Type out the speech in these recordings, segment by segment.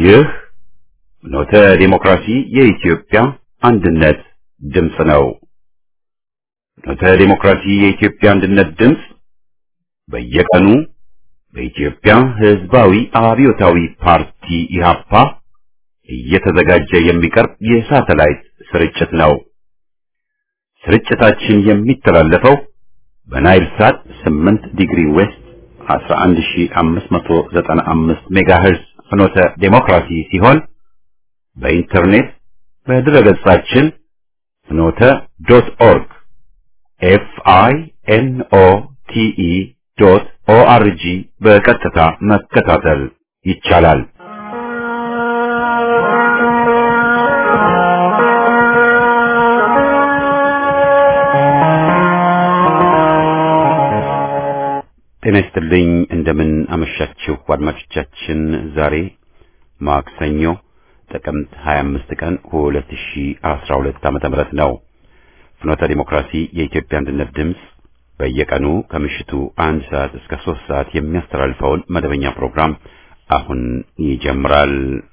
ይህ ፍኖተ ዲሞክራሲ የኢትዮጵያ አንድነት ድምፅ ነው። ፍኖተ ዲሞክራሲ የኢትዮጵያ አንድነት ድምፅ በየቀኑ በኢትዮጵያ ሕዝባዊ አብዮታዊ ፓርቲ ኢህአፓ እየተዘጋጀ የሚቀርብ የሳተላይት ስርጭት ነው። ስርጭታችን የሚተላለፈው በናይል ሳት 8 ዲግሪ ዌስት 11595 ሜጋሄርዝ ፍኖተ ዲሞክራሲ ሲሆን በኢንተርኔት በድረገጻችን ፍኖተ.ኦርግ FINOTE.ORG በቀጥታ መከታተል ይቻላል። ጤና ይስጥልኝ። እንደምን አመሻችሁ አድማጮቻችን። ዛሬ ማክሰኞ ጥቅምት 25 ቀን 2012 ዓ.ም ነው። ፍኖተ ዲሞክራሲ የኢትዮጵያ አንድነት ድምፅ በየቀኑ ከምሽቱ 1 ሰዓት እስከ 3 ሰዓት የሚያስተላልፈውን መደበኛ ፕሮግራም አሁን ይጀምራል።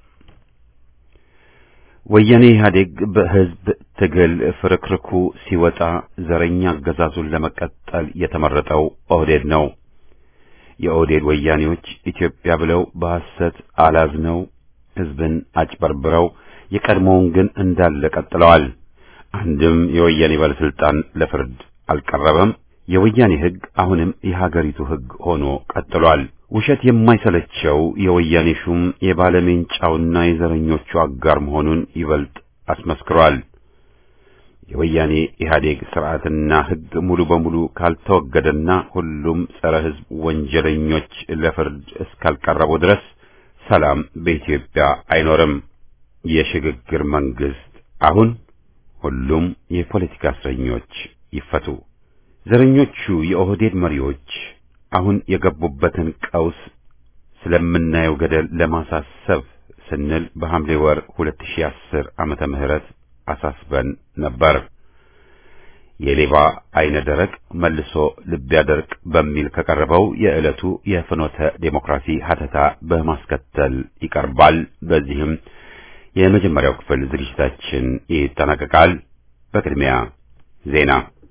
ወያኔ ኢህአዴግ በህዝብ ትግል ፍርክርኩ ሲወጣ ዘረኛ አገዛዙን ለመቀጠል የተመረጠው ኦህዴድ ነው። የኦህዴድ ወያኔዎች ኢትዮጵያ ብለው በሐሰት አላዝነው ህዝብን አጭበርብረው የቀድሞውን ግን እንዳለ ቀጥለዋል። አንድም የወያኔ ባለስልጣን ለፍርድ አልቀረበም። የወያኔ ህግ አሁንም የሀገሪቱ ህግ ሆኖ ቀጥሏል። ውሸት የማይሰለቸው የወያኔ ሹም የባለሜንጫውና የዘረኞቹ አጋር መሆኑን ይበልጥ አስመስክሯል። የወያኔ ኢህአዴግ ስርዓትና ህግ ሙሉ በሙሉ ካልተወገደና ሁሉም ጸረ ህዝብ ወንጀለኞች ለፍርድ እስካልቀረቡ ድረስ ሰላም በኢትዮጵያ አይኖርም። የሽግግር መንግስት አሁን ሁሉም የፖለቲካ እስረኞች ይፈቱ። ዘረኞቹ የኦህዴድ መሪዎች አሁን የገቡበትን ቀውስ ስለምናየው ገደል ለማሳሰብ ስንል በሐምሌ ወር 2010 ዓመተ ምህረት አሳስበን ነበር። የሌባ አይነ ደረቅ መልሶ ልብ ያደርቅ በሚል ከቀረበው የዕለቱ የፍኖተ ዴሞክራሲ ሀተታ በማስከተል ይቀርባል። በዚህም የመጀመሪያው ክፍል ዝግጅታችን ይጠናቀቃል። በቅድሚያ ዜና።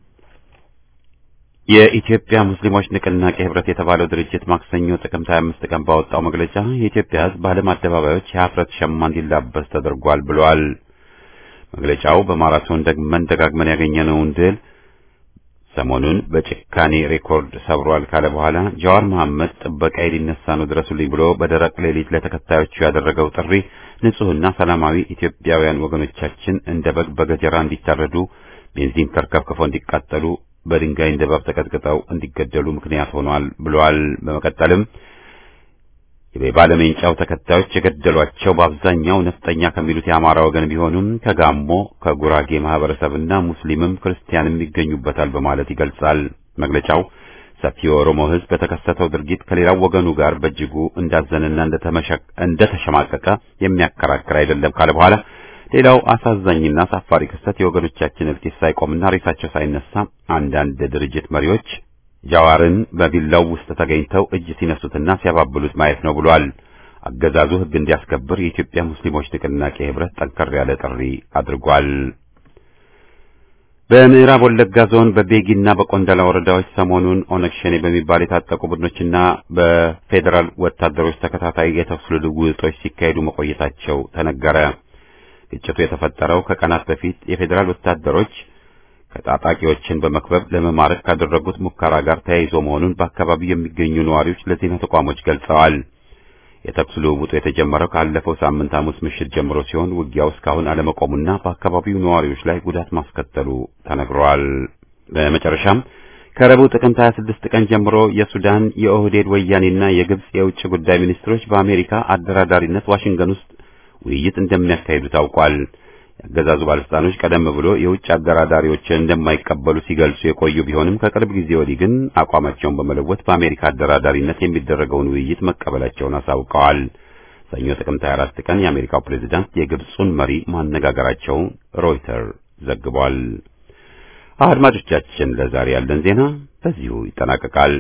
የኢትዮጵያ ሙስሊሞች ንቅናቄ ህብረት የተባለው ድርጅት ማክሰኞ ጥቅምት 25 ቀን ባወጣው መግለጫ የኢትዮጵያ ህዝብ በዓለም አደባባዮች የሀፍረት ሸማ እንዲላበስ ተደርጓል ብሏል። መግለጫው በማራቶን ደጋግመን ያገኘነውን ድል ሰሞኑን በጭካኔ ሬኮርድ ሰብሯል ካለ በኋላ ጃዋር መሐመድ ጥበቃ ሊነሳ ነው ድረሱልኝ ብሎ በደረቅ ሌሊት ለተከታዮቹ ያደረገው ጥሪ ንጹህና ሰላማዊ ኢትዮጵያውያን ወገኖቻችን እንደ በግ በገጀራ እንዲታረዱ፣ ቤንዚን ተርከፍክፈው እንዲቃጠሉ፣ በድንጋይ እንደ እባብ ተቀጥቅጠው እንዲገደሉ ምክንያት ሆኗል ብሏል። በመቀጠልም የባለሜንጫው ተከታዮች የገደሏቸው በአብዛኛው ነፍጠኛ ከሚሉት የአማራ ወገን ቢሆኑም ከጋሞ ከጉራጌ ማህበረሰብና ሙስሊምም ክርስቲያንም ይገኙበታል በማለት ይገልጻል። መግለጫው ሰፊው ኦሮሞ ህዝብ በተከሰተው ድርጊት ከሌላው ወገኑ ጋር በእጅጉ እንዳዘነና እንደተሸማቀቀ የሚያከራክር አይደለም ካለ በኋላ ሌላው አሳዛኝና አሳፋሪ ክስተት የወገኖቻችን እልቂት ሳይቆምና ሬሳቸው ሳይነሳ አንዳንድ ድርጅት መሪዎች ጃዋርን በቢላው ውስጥ ተገኝተው እጅ ሲነሱትና ሲያባብሉት ማየት ነው ብሏል። አገዛዙ ህግ እንዲያስከብር የኢትዮጵያ ሙስሊሞች ንቅናቄ ህብረት ጠንከር ያለ ጥሪ አድርጓል። በምዕራብ ወለጋ ዞን በቤጊና በቆንዳላ ወረዳዎች ሰሞኑን ኦነግ ሸኔ በሚባል የታጠቁ ቡድኖችና በፌዴራል ወታደሮች ተከታታይ የተኩስ ልውውጦች ሲካሄዱ መቆየታቸው ተነገረ። ግጭቱ የተፈጠረው ከቀናት በፊት የፌዴራል ወታደሮች ከታጣቂዎችን በመክበብ ለመማረክ ካደረጉት ሙከራ ጋር ተያይዞ መሆኑን በአካባቢው የሚገኙ ነዋሪዎች ለዜና ተቋሞች ገልጸዋል። የተኩስ ልውውጡ የተጀመረው ካለፈው ሳምንት ሐሙስ ምሽት ጀምሮ ሲሆን ውጊያው እስካሁን አለመቆሙና በአካባቢው ነዋሪዎች ላይ ጉዳት ማስከተሉ ተነግሯል። በመጨረሻም ከረቡዕ ጥቅምት 26 ቀን ጀምሮ የሱዳን የኦህዴድ ወያኔና የግብጽ የውጭ ጉዳይ ሚኒስትሮች በአሜሪካ አደራዳሪነት ዋሽንግተን ውስጥ ውይይት እንደሚያካሂዱ ታውቋል። የአገዛዙ ባለስልጣኖች ቀደም ብሎ የውጭ አደራዳሪዎችን እንደማይቀበሉ ሲገልጹ የቆዩ ቢሆንም ከቅርብ ጊዜ ወዲህ ግን አቋማቸውን በመለወጥ በአሜሪካ አደራዳሪነት የሚደረገውን ውይይት መቀበላቸውን አሳውቀዋል። ሰኞ ጥቅምት 24 ቀን የአሜሪካው ፕሬዝዳንት የግብጹን መሪ ማነጋገራቸውን ሮይተር ዘግቧል። አድማጮቻችን፣ ለዛሬ ያለን ዜና በዚሁ ይጠናቀቃል።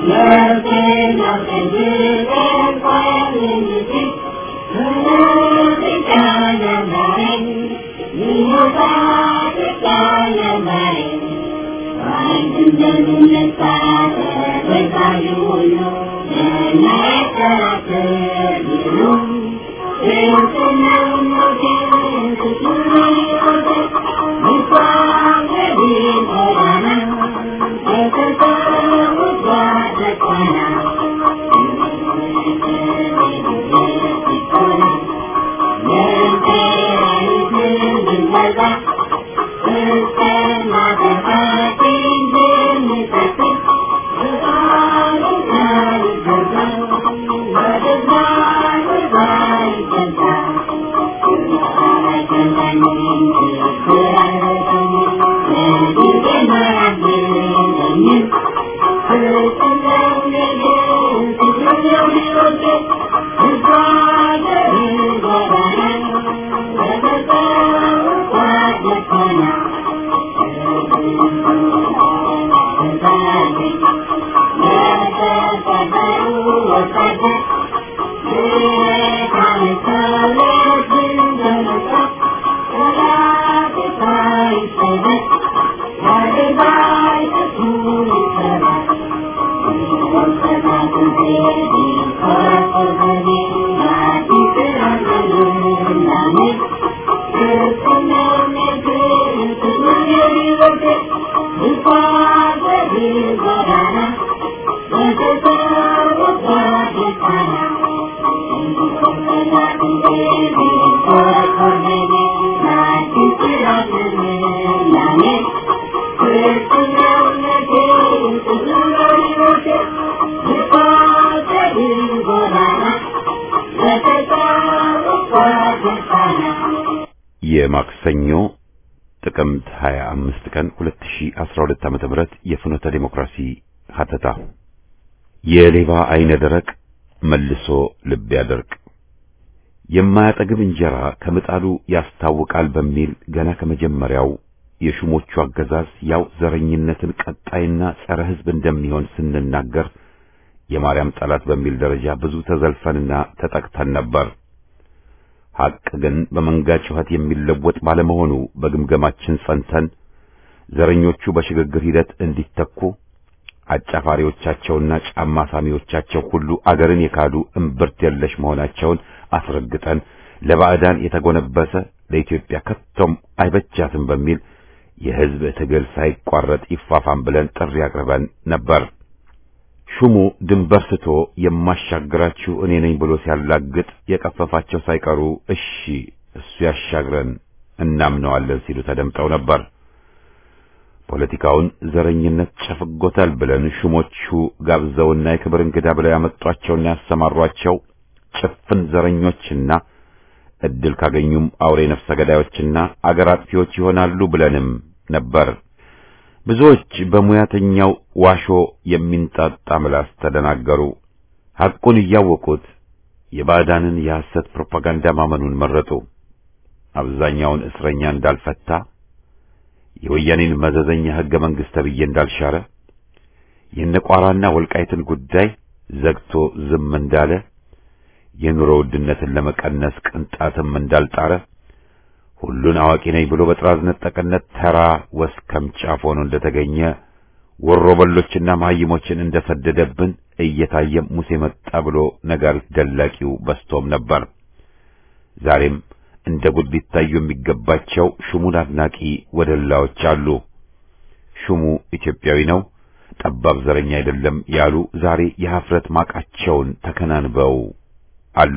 የማክሰኞ ጥቅምት 25 ቀን 2012 ዓ.ም የፍኖተ ዲሞክራሲ ሀተታ የሌባ አይነ ደረቅ መልሶ ልብ ያደርቅ የማያጠግብ እንጀራ ከምጣዱ ያስታውቃል በሚል ገና ከመጀመሪያው የሹሞቹ አገዛዝ ያው ዘረኝነትን ቀጣይና ጸረ ሕዝብ እንደሚሆን ስንናገር የማርያም ጠላት በሚል ደረጃ ብዙ ተዘልፈንና ተጠቅተን ነበር። ሐቅ ግን በመንጋ ጩኸት የሚለወጥ ባለመሆኑ በግምገማችን ጸንተን ዘረኞቹ በሽግግር ሂደት እንዲተኩ አጫፋሪዎቻቸውና ጫማ ሳሚዎቻቸው ሁሉ አገርን የካዱ እምብርት የለሽ መሆናቸውን አስረግጠን ለባዕዳን የተጎነበሰ ለኢትዮጵያ ከቶም አይበጃትም በሚል የሕዝብ ትግል ሳይቋረጥ ይፋፋም ብለን ጥሪ አቅርበን ነበር። ሹሙ ድንበር ስቶ የማሻግራችሁ እኔ ነኝ ብሎ ሲያላግጥ የቀፈፋቸው ሳይቀሩ እሺ እሱ ያሻግረን እናምነዋለን ሲሉ ተደምጠው ነበር። ፖለቲካውን ዘረኝነት ጨፍጎታል ብለን ሹሞቹ ጋብዘውና የክብር እንግዳ ብለው ያመጧቸውና ያሰማሯቸው ጭፍን ዘረኞችና እድል ካገኙም አውሬ ነፍሰ ገዳዮችና አገር አጥፊዎች ይሆናሉ ብለንም ነበር። ብዙዎች በሙያተኛው ዋሾ የሚንጣጣ ምላስ ተደናገሩ። ሐቁን እያወቁት የባዕዳንን የሐሰት ፕሮፓጋንዳ ማመኑን መረጡ። አብዛኛውን እስረኛ እንዳልፈታ፣ የወያኔን መዘዘኛ ሕገ መንግሥት ተብዬ እንዳልሻረ፣ የነቋራና ወልቃይትን ጉዳይ ዘግቶ ዝም እንዳለ፣ የኑሮ ውድነትን ለመቀነስ ቅንጣትም እንዳልጣረ፣ ሁሉን አዋቂ ነኝ ብሎ በጥራዝ ነጠቅነት ተራ ወስከም ጫፍ ሆኖ እንደተገኘ ወሮበሎችና መሃይሞችን እንደሰደደብን እየታየም ሙሴ መጣ ብሎ ነጋሪት ደላቂው በስቶም ነበር። ዛሬም እንደ ጉድ ሊታዩ የሚገባቸው ሹሙን አድናቂ ወደላዎች አሉ። ሹሙ ኢትዮጵያዊ ነው፣ ጠባብ ዘረኛ አይደለም ያሉ ዛሬ የኀፍረት ማቃቸውን ተከናንበው አሉ።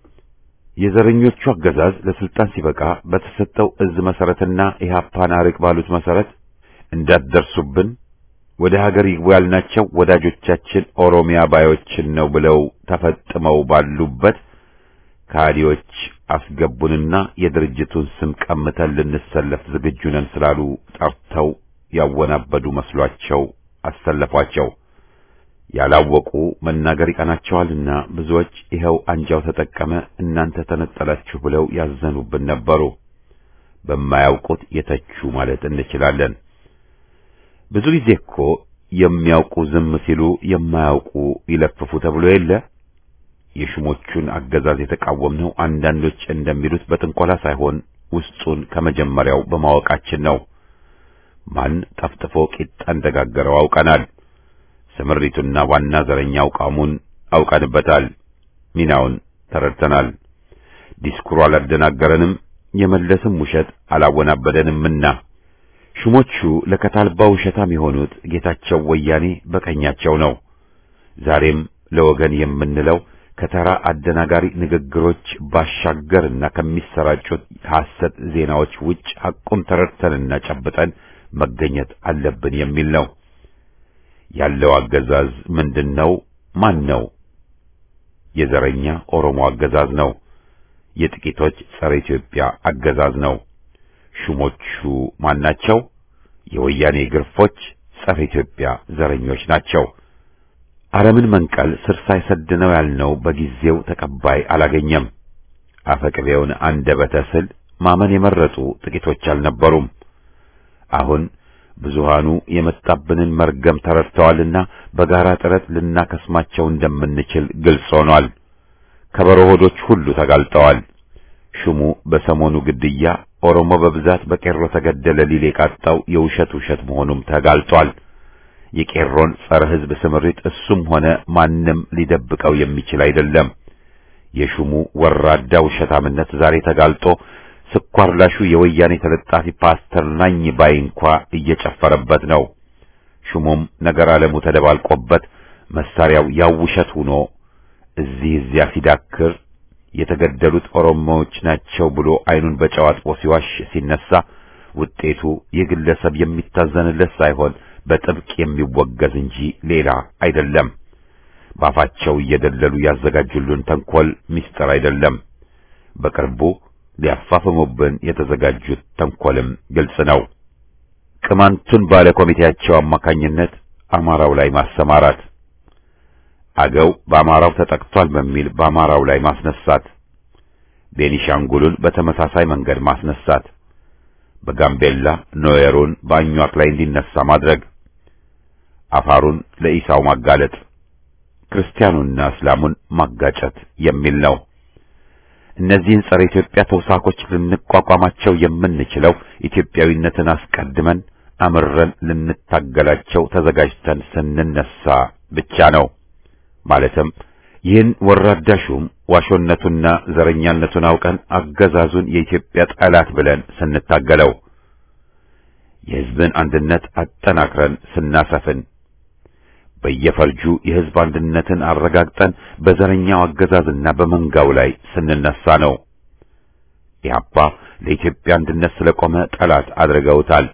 የዘረኞቹ አገዛዝ ለስልጣን ሲበቃ በተሰጠው እዝ መሰረትና ኢህአፓን አርቅ ባሉት መሰረት እንዳትደርሱብን ወደ ሀገር ይግቡ ያልናቸው ወዳጆቻችን ኦሮሚያ ባዮችን ነው ብለው ተፈጥመው ባሉበት ካዲዎች አስገቡንና የድርጅቱን ስም ቀምተን ልንሰለፍ ዝግጁ ነን ስላሉ ጠርተው ያወናበዱ መስሏቸው አሰለፏቸው። ያላወቁ መናገር ይቀናቸዋልና ብዙዎች ይኸው አንጃው ተጠቀመ እናንተ ተነጠላችሁ ብለው ያዘኑብን ነበሩ። በማያውቁት የተቹ ማለት እንችላለን። ብዙ ጊዜ እኮ የሚያውቁ ዝም ሲሉ የማያውቁ ይለፍፉ ተብሎ የለ። የሹሞቹን አገዛዝ የተቃወምነው አንዳንዶች እንደሚሉት በጥንቆላ ሳይሆን ውስጡን ከመጀመሪያው በማወቃችን ነው። ማን ጠፍጥፎ ቂጣ እንደጋገረው አውቀናል። ስምሪቱና ዋና ዘረኛው ቃሙን አውቀንበታል። ሚናውን ተረድተናል። ዲስኩሩ አላደናገረንም፣ የመለስም ውሸት አላወናበደንምና ሹሞቹ ለከታልባ ውሸታም የሆኑት ጌታቸው ወያኔ በቀኛቸው ነው። ዛሬም ለወገን የምንለው ከተራ አደናጋሪ ንግግሮች ባሻገርና ከሚሰራጩት ሐሰት ዜናዎች ውጭ ሐቁን ተረድተንና ጨብጠን መገኘት አለብን የሚል ነው። ያለው አገዛዝ ምንድነው? ማን ነው? የዘረኛ ኦሮሞ አገዛዝ ነው። የጥቂቶች ጸረ ኢትዮጵያ አገዛዝ ነው። ሹሞቹ ማናቸው? የወያኔ ግርፎች ጸረ ኢትዮጵያ ዘረኞች ናቸው። አረምን መንቀል ስር ሳይሰድ ነው ያልነው በጊዜው ተቀባይ አላገኘም። አፈቅቤውን አንደበተ ስል ማመን የመረጡ ጥቂቶች አልነበሩም። አሁን ብዙሃኑ የመጣብንን መርገም ተረድተዋልና በጋራ ጥረት ልናከስማቸው እንደምንችል ግልጽ ሆኗል። ከበሮ ሆዶች ሁሉ ተጋልጠዋል። ሹሙ በሰሞኑ ግድያ ኦሮሞ በብዛት በቄሮ ተገደለ ሊል የቃጣው የውሸት ውሸት መሆኑም ተጋልጧል። የቄሮን ጸረ ሕዝብ ስምሪት እሱም ሆነ ማንም ሊደብቀው የሚችል አይደለም። የሹሙ ወራዳ ውሸታምነት ዛሬ ተጋልጦ ስኳር ላሹ የወያኔ ተለጣፊ ፓስተር ናኝ ባይ እንኳ እየጨፈረበት ነው። ሹሙም ነገር ዓለሙ ተደባልቆበት መሳሪያው ያው ውሸት ሆኖ እዚያ ሲዳክር የተገደሉት ኦሮሞዎች ናቸው ብሎ አይኑን በጨዋጥቦ ሲዋሽ ሲነሳ ውጤቱ የግለሰብ የሚታዘንለት ሳይሆን በጥብቅ የሚወገዝ እንጂ ሌላ አይደለም። ባፋቸው እየደለሉ ያዘጋጁልን ተንኮል ሚስጥር አይደለም። በቅርቡ ሊያፋፍሙብን የተዘጋጁት ተንኮልም ግልጽ ነው። ቅማንቱን ባለ ኮሚቴያቸው አማካኝነት አማራው ላይ ማሰማራት፣ አገው በአማራው ተጠቅቷል በሚል በአማራው ላይ ማስነሳት፣ ቤኒሻንጉሉን በተመሳሳይ መንገድ ማስነሳት፣ በጋምቤላ ኖየሩን በአኟክ ላይ እንዲነሳ ማድረግ፣ አፋሩን ለኢሳው ማጋለጥ፣ ክርስቲያኑና እስላሙን ማጋጨት የሚል ነው። እነዚህን ጸረ ኢትዮጵያ ተውሳኮች ልንቋቋማቸው የምንችለው ኢትዮጵያዊነትን አስቀድመን አምረን ልንታገላቸው ተዘጋጅተን ስንነሳ ብቻ ነው። ማለትም ይህን ወራዳ ሹም ዋሾነቱና ዘረኛነቱን አውቀን አገዛዙን የኢትዮጵያ ጠላት ብለን ስንታገለው፣ የሕዝብን አንድነት አጠናክረን ስናሰፍን፣ በየፈርጁ የሕዝብ አንድነትን አረጋግጠን በዘረኛው አገዛዝና በመንጋው ላይ ስንነሳ ነው። ኢህአፓ ለኢትዮጵያ አንድነት ስለቆመ ጠላት አድርገውታል።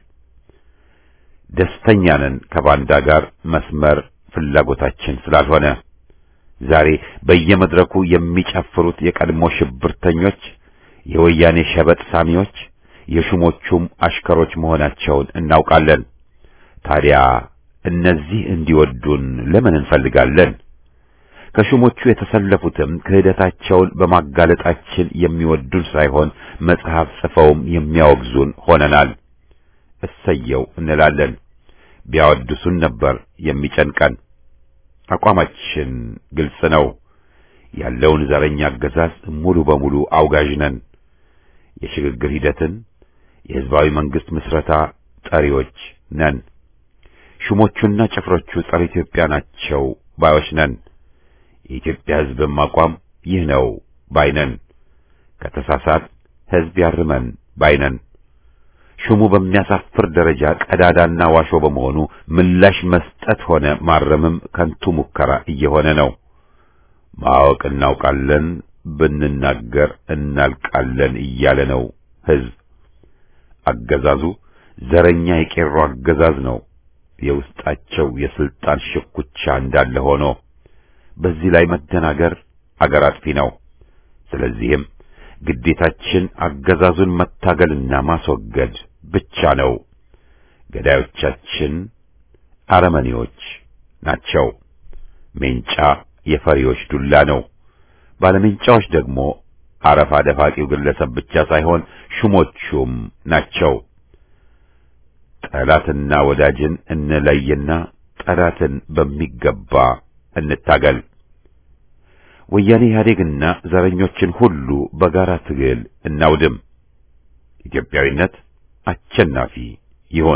ደስተኛ ነን ከባንዳ ጋር መስመር ፍላጎታችን ስላልሆነ። ዛሬ በየመድረኩ የሚጨፍሩት የቀድሞ ሽብርተኞች፣ የወያኔ ሸበጥ ሳሚዎች፣ የሹሞቹም አሽከሮች መሆናቸውን እናውቃለን። ታዲያ እነዚህ እንዲወዱን ለምን እንፈልጋለን? ከሹሞቹ የተሰለፉትም ክህደታቸውን በማጋለጣችን የሚወዱን ሳይሆን መጽሐፍ ጽፈውም የሚያወግዙን ሆነናል። እሰየው እንላለን። ቢያወድሱን ነበር የሚጨንቀን። አቋማችን ግልጽ ነው። ያለውን ዘረኛ አገዛዝ ሙሉ በሙሉ አውጋዥ ነን። የሽግግር ሂደትን፣ የሕዝባዊ መንግስት ምስረታ ጠሪዎች ነን። ሹሞቹና ጭፍሮቹ ጸረ ኢትዮጵያ ናቸው ባዮች ነን። የኢትዮጵያ ሕዝብም አቋም ይህ ነው ባይነን። ከተሳሳት ሕዝብ ያርመን ባይነን። ሹሙ በሚያሳፍር ደረጃ ቀዳዳና ዋሾ በመሆኑ ምላሽ መስጠት ሆነ ማረምም ከንቱ ሙከራ እየሆነ ነው። ማወቅ እናውቃለን፣ ብንናገር እናልቃለን እያለ ነው ሕዝብ። አገዛዙ ዘረኛ የቄሮ አገዛዝ ነው። የውስጣቸው የስልጣን ሽኩቻ እንዳለ ሆኖ በዚህ ላይ መደናገር አገር አጥፊ ነው። ስለዚህም ግዴታችን አገዛዙን መታገልና ማስወገድ ብቻ ነው። ገዳዮቻችን አረመኔዎች ናቸው። ሜንጫ የፈሪዎች ዱላ ነው። ባለሜንጫዎች ደግሞ አረፋ ደፋቂው ግለሰብ ብቻ ሳይሆን ሹሞቹም ናቸው። ጠላትና ወዳጅን እንለይና ጠላትን በሚገባ እንታገል። ወያኔ ኢህአዴግና ዘረኞችን ሁሉ በጋራ ትግል እናውድም። ኢትዮጵያዊነት አሸናፊ ይሆን።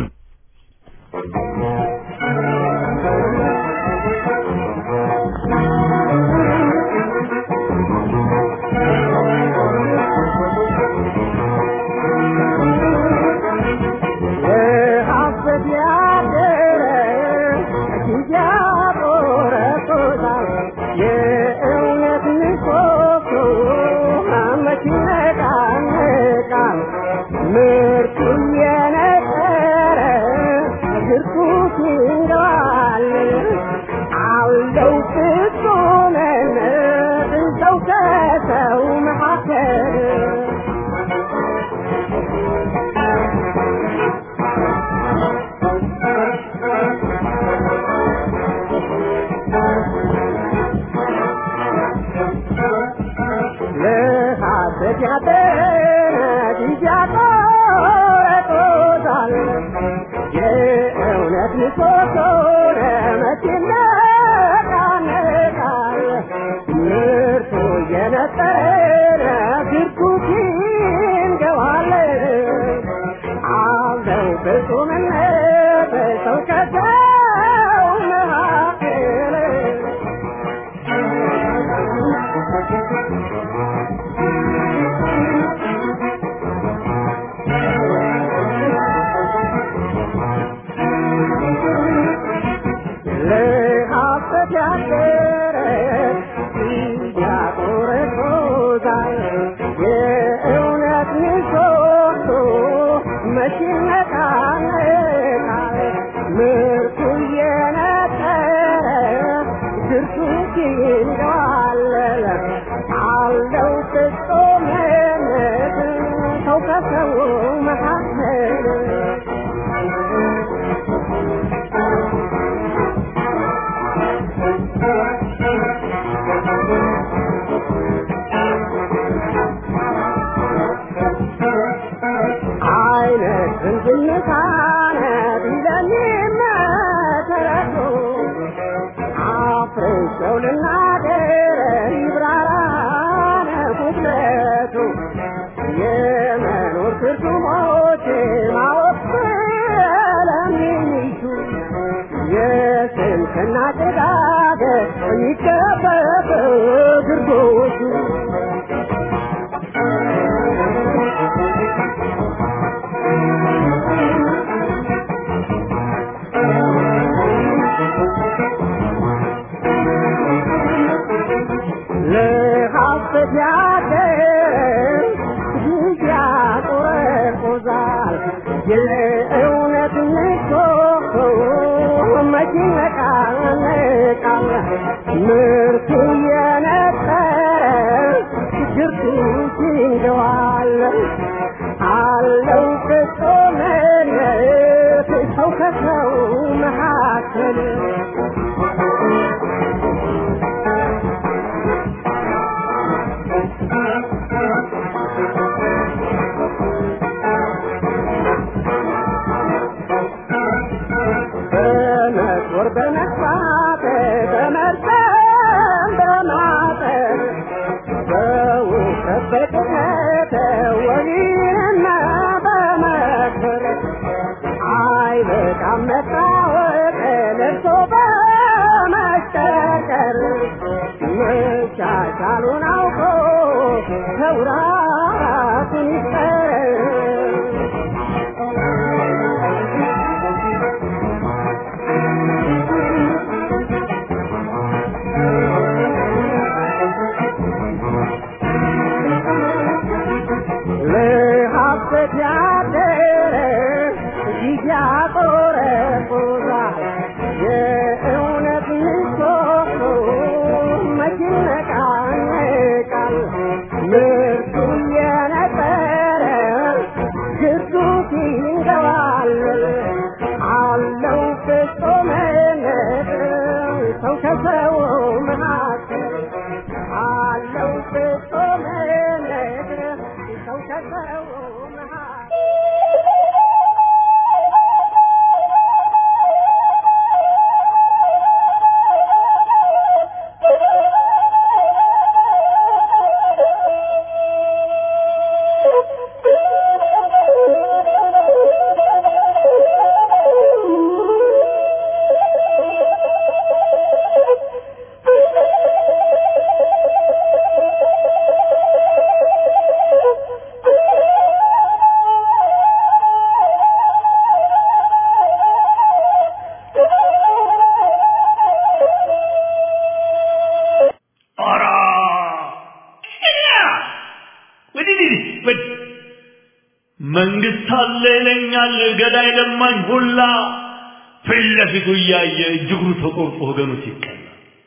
መንግስት አለ ይለኛል ገዳይ ለማኝ ሁላ ፍለፊቱ ያየ እጅግሩ ተቆርጦ ወገኑ ሲቀላ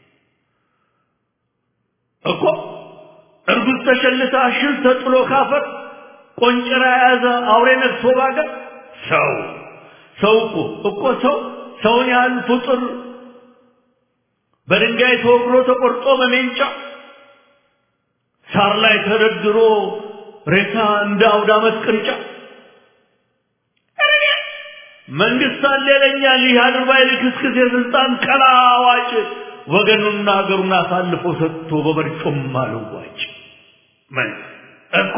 እኮ እርጉዝ ተሸልታ ሽል ተጥሎ ካፈር ቆንጨራ ያዘ አውሬ ነክሶ ባገር ሰው እኮ ሰውን ያህል ፍጡር በድንጋይ ተወግሮ ተቆርጦ በሜንጫ ሳር ላይ ተደርድሮ ሬሳ እንደ አውደ ዓመት ቅርጫ መንግስት አለ ይለኛል ይህ አድርባይ ልክስክስ የስልጣን ቀላዋጭ ወገኑና ሀገሩን አሳልፎ ሰጥቶ በበርጩማ ልዋጭ እኮ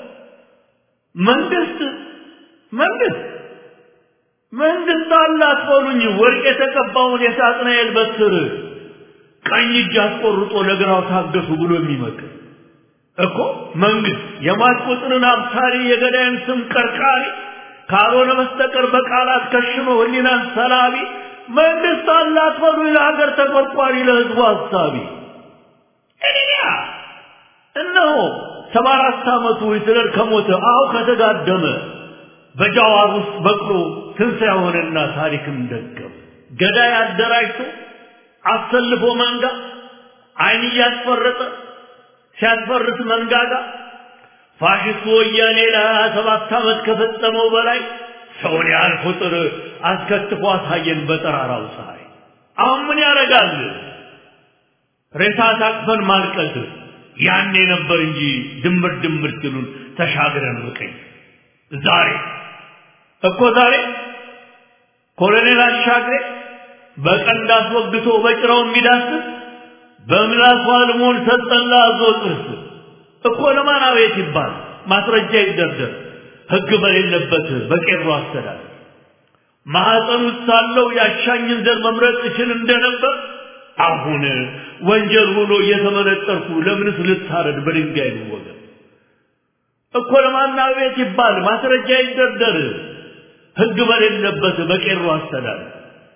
መንግስት አላት በሉኝ ወርቅ የተቀባውን የሳጥናኤል በትር ቀኝ እጅ አስቆርጦ ለግራው ታገሱ ብሎ የሚመክር እኮ መንግስት የማት ቁጥርን አብሳሪ የገዳይን ስም ቀርቃሪ ካልሆነ በስተቀር በቃላት ከሽኖ ህሊናን ሰላቢ መንግስት አላት በሉኝ ለሀገር ተቆርቋሪ ለህዝቡ ሐሳቢ እነሆ 74 ዓመቱ ሂትለር ከሞተ ከተጋደመ በጃዋር ውስጥ በቅሎ ትንሣኤ ሆነና ታሪክም ደገመ ገዳይ አደራጅቶ አሰልፎ መንጋ አይን እያስፈረጠ ሲያስፈርስ መንጋጋ ፋሽስቱ ወያኔ ለ27 ዓመት ከፈጸመው በላይ ሰውን ያህል ቁጥር አስከትፎ አሳየን በጠራራው ፀሐይ አሁን ምን ያደርጋል ሬሳ ታቅፈን ማልቀስ ያኔ ነበር እንጂ ድምር ድሉን ተሻግረን ወቀኝ ዛሬ ኮሎኔል አሻግሬ በቀንድ አስወግቶ በጭራው የሚዳስስ በምላሱ አልሞን ሰጠላ አዞጥርስ ለማን አቤት ይባል ማስረጃ ይደርደር ህግ በሌለበት በቄሮ አስተዳደር ማህፀን ውስጥ ሳለው ያሻኝን ዘር መምረጥ እችል እንደነበር አሁን ወንጀል ሆኖ እየተመነጠርኩ ለምንስ ልታረድ በድንጋይ ወገን ለማን አቤት ይባል ማስረጃ ይደርደር ህግ በሌለበት በቄሮ አስተዳደር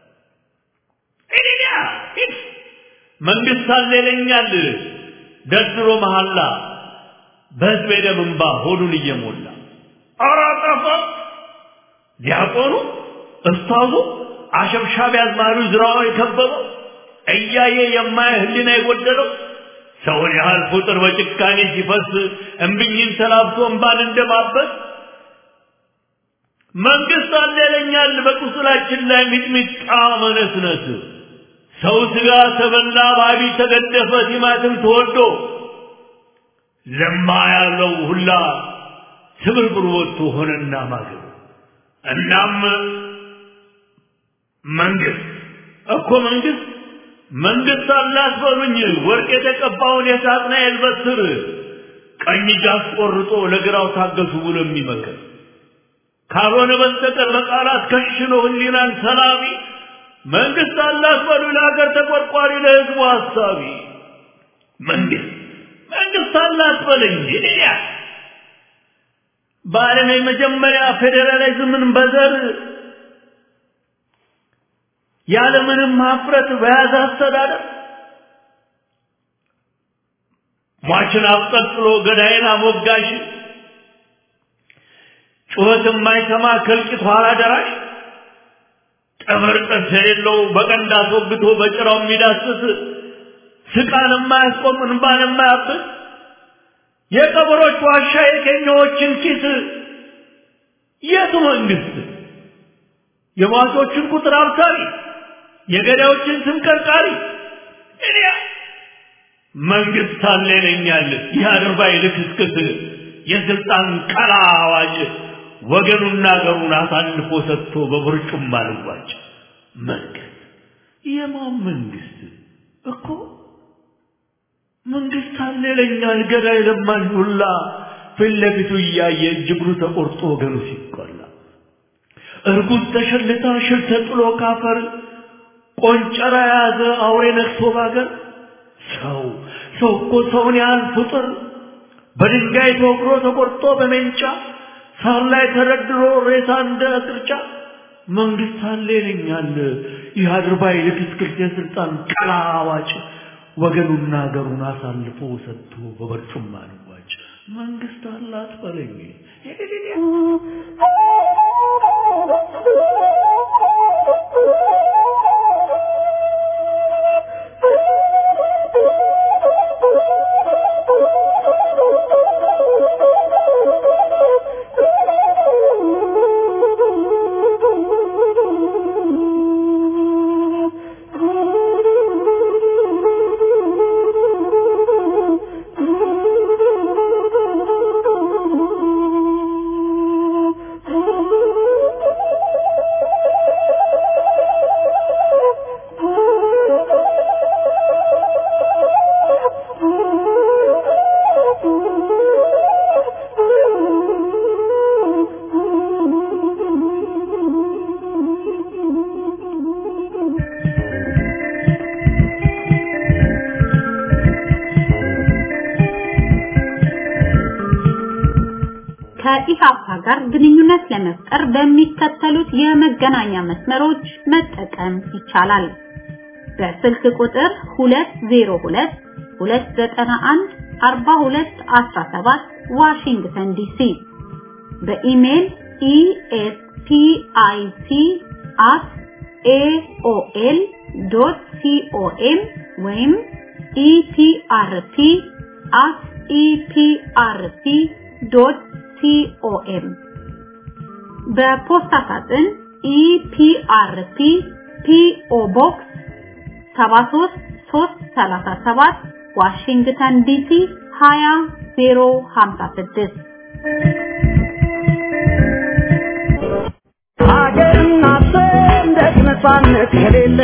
መንግስት አለ ይለኛል ደድሮ መሐላ በህዝብ ደም እንባ ሆዱን እየሞላ አራጣፋ ዲያቆኑ እስታዙ አሸብሻቢ አዝማሩ ዝራው የከበበው እያየ የማይህልና የጎደለው ሰውን ያህል ቁጥር በጭካኔ ሲፈስ እምብኝን ተላብሶ እንባን እንደማበስ መንግስት አለ ይለኛል በቁስላችን ላይ ሚጥሚጣ መነስነስ ሰው ስጋ ተበላ ባቢ ተገደፈ ቲማቲም ተወዶ ለማ ያለው ሁላ ስብርብር ወጥቶ ሆነና ማገር እናም መንግስት አላት በሉኝ ወርቅ የተቀባውን የሳጥናኤል በትር ቀኝ እጅ አስቆርጦ ለግራው ታገሱ ብሎ የሚመክር ካልሆነ በስተቀር በቃላት ከሽኖ ህሊናን ሰላቢ መንግስት አላት በሉኝ ለሀገር ተቆርቋሪ ለህዝቡ ሐሳቢ መንግስት አላት በለኝ በዓለም የመጀመሪያ ፌዴራሊዝምን በዘር ያለምንም ማፍረት በያዘ አስተዳደር ሟችን አፍቀጥሎ ገዳይን አሞጋሽ ጩኸት የማይሰማ ከልቂት ኋላ ደራሽ ጠመርጠስ የሌለው በቀንድ አስወግቶ በጭራው የሚዳስስ ስቃን የማያስቆም እንባን የማያብስ የቀበሮች ዋሻ የኬኛዎችን ኪስ የቱ መንግስት የሟቾችን ቁጥር አብሳሪ የገዳዮችን ስም ቀርቃሪ መንግስት አለ ይለኛል ይህ አድርባይ ልክስክስ የስልጣን ቀላ አዋጅ ወገኑና አገሩን አሳልፎ ሰጥቶ በብርጩማ ልዋጭ መንግስት የማን መንግስት መንግስት አለ ይለኛል ገዳይ ለማኝ ሁላ ፍለፊቱ እያየ እጅግሩ ተቆርጦ ወገኑ ሲቆላ እርጉዝ ተሸልታ ሽል ተጥሎ ካፈር ቆንጨራ ያዘ አውሬ ነክሶ ባገር ሰው ሰውን ያህል ፍጡር በድንጋይ ተወግሮ ተቆርጦ በሜንጫ ሳር ላይ ተደርድሮ ሬሳ እንደ ቅርጫ መንግስት አለ ይለኛል ይህ አድርባይ ልክስክስ የስልጣን ቀላዋጭ ወገኑና አገሩን አሳልፎ ሰጥቶ በበርጩማ ልዋጭ መንግስት አላት በለኝ ከኢሃፓ ጋር ግንኙነት ለመፍጠር በሚከተሉት የመገናኛ መስመሮች መጠቀም ይቻላል። በስልክ ቁጥር 202 291 4217 ዋሽንግተን ዲሲ በኢሜል espic@aol.com ወይም eprp@eprp.com በፖስታ ሳጥን EPRP PO Box 73337 ዋሽንግተን ዲሲ 20056 አገርና ሰንደቅ ነፃነት ከሌለ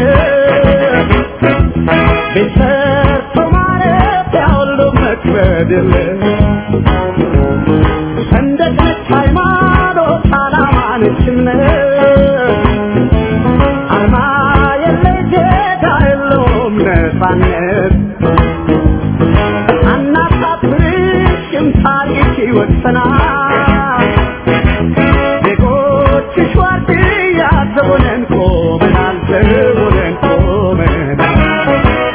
ቤተሰብ ማለት ያውሎ መክበድ ሰንደቅ ሃይማኖት ዓላማ ነች እምነት አርማ የለሽ ጌታ የለውም ነፃነት አናሳፍርሽም ታሪክ ይወሰናል ዜጎችሽ ዋርድያ ዘቦነን ቆመናል ዘቦነን ቆመናል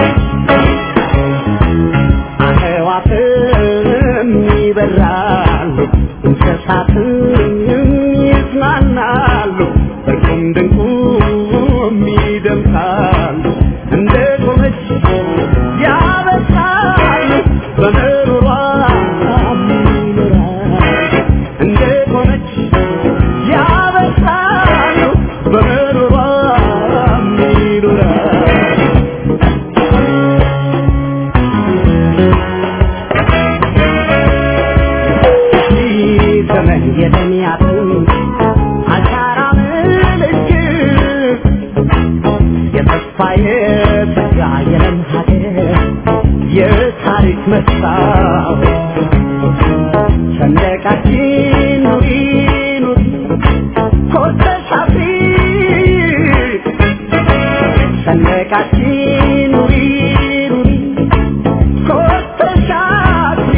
አህዋትም ይበራሉ እንስሳትም ይዝናናሉ በቁም ድንቁም ይደምቃሉ እንደ ቆመች ያበሳሉ በምሮሯ ይኖራሉ እንደ ቆመች ያበሳሉ በምሮሯ ይኖራሉ ዘመን የደሚያቱ አሻራ ምልክት የተስፋዬ ጸጋ የለም ሀገር የታሪክ መስታወት ሰንደቃችን ኑሪ ኑሪ ኮርተሽ አፍሪ ሰንደቃችን ኑሪ ኑሪ ኮርተሽ አፍሪ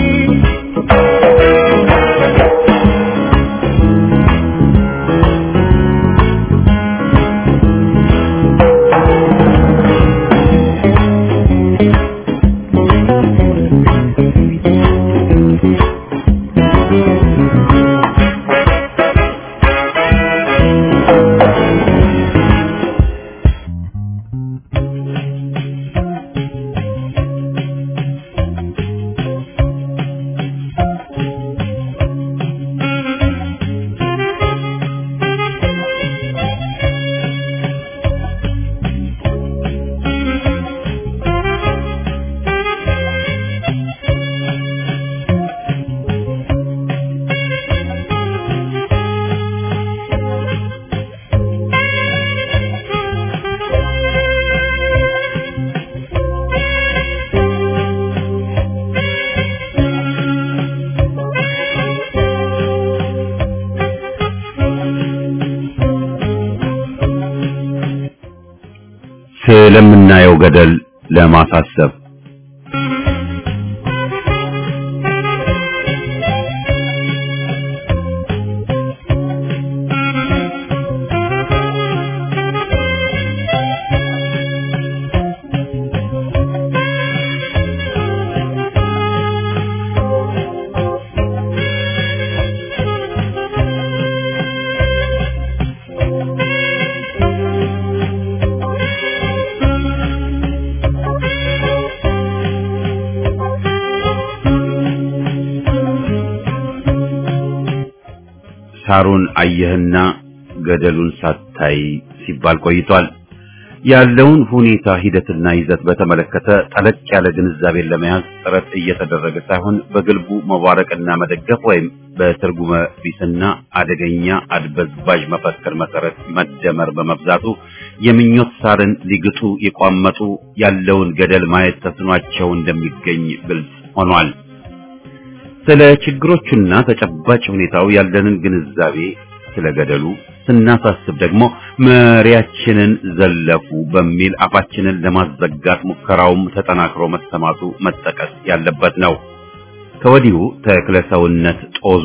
ስለምናየው ገደል ለማሳሰብ ሳሩን አየህና ገደሉን ሳታይ ሲባል ቆይቷል። ያለውን ሁኔታ ሂደትና ይዘት በተመለከተ ጠለቅ ያለ ግንዛቤን ለመያዝ ጥረት እየተደረገ ሳይሆን በግልቡ መዋረቅና መደገፍ ወይም በትርጉመ ቢስና አደገኛ አድበዝባዥ መፈክር መሰረት መደመር በመብዛቱ የምኞት ሳርን ሊግጡ የቋመጡ ያለውን ገደል ማየት ተስኗቸው እንደሚገኝ ግልጽ ሆኗል። ስለ ችግሮቹና ተጨባጭ ሁኔታው ያለንን ግንዛቤ ስለ ገደሉ ስናሳስብ ደግሞ መሪያችንን ዘለፉ በሚል አፋችንን ለማዘጋት ሙከራውም ተጠናክሮ መሰማቱ መጠቀስ ያለበት ነው። ከወዲሁ ተክለሰውነት ጦዞ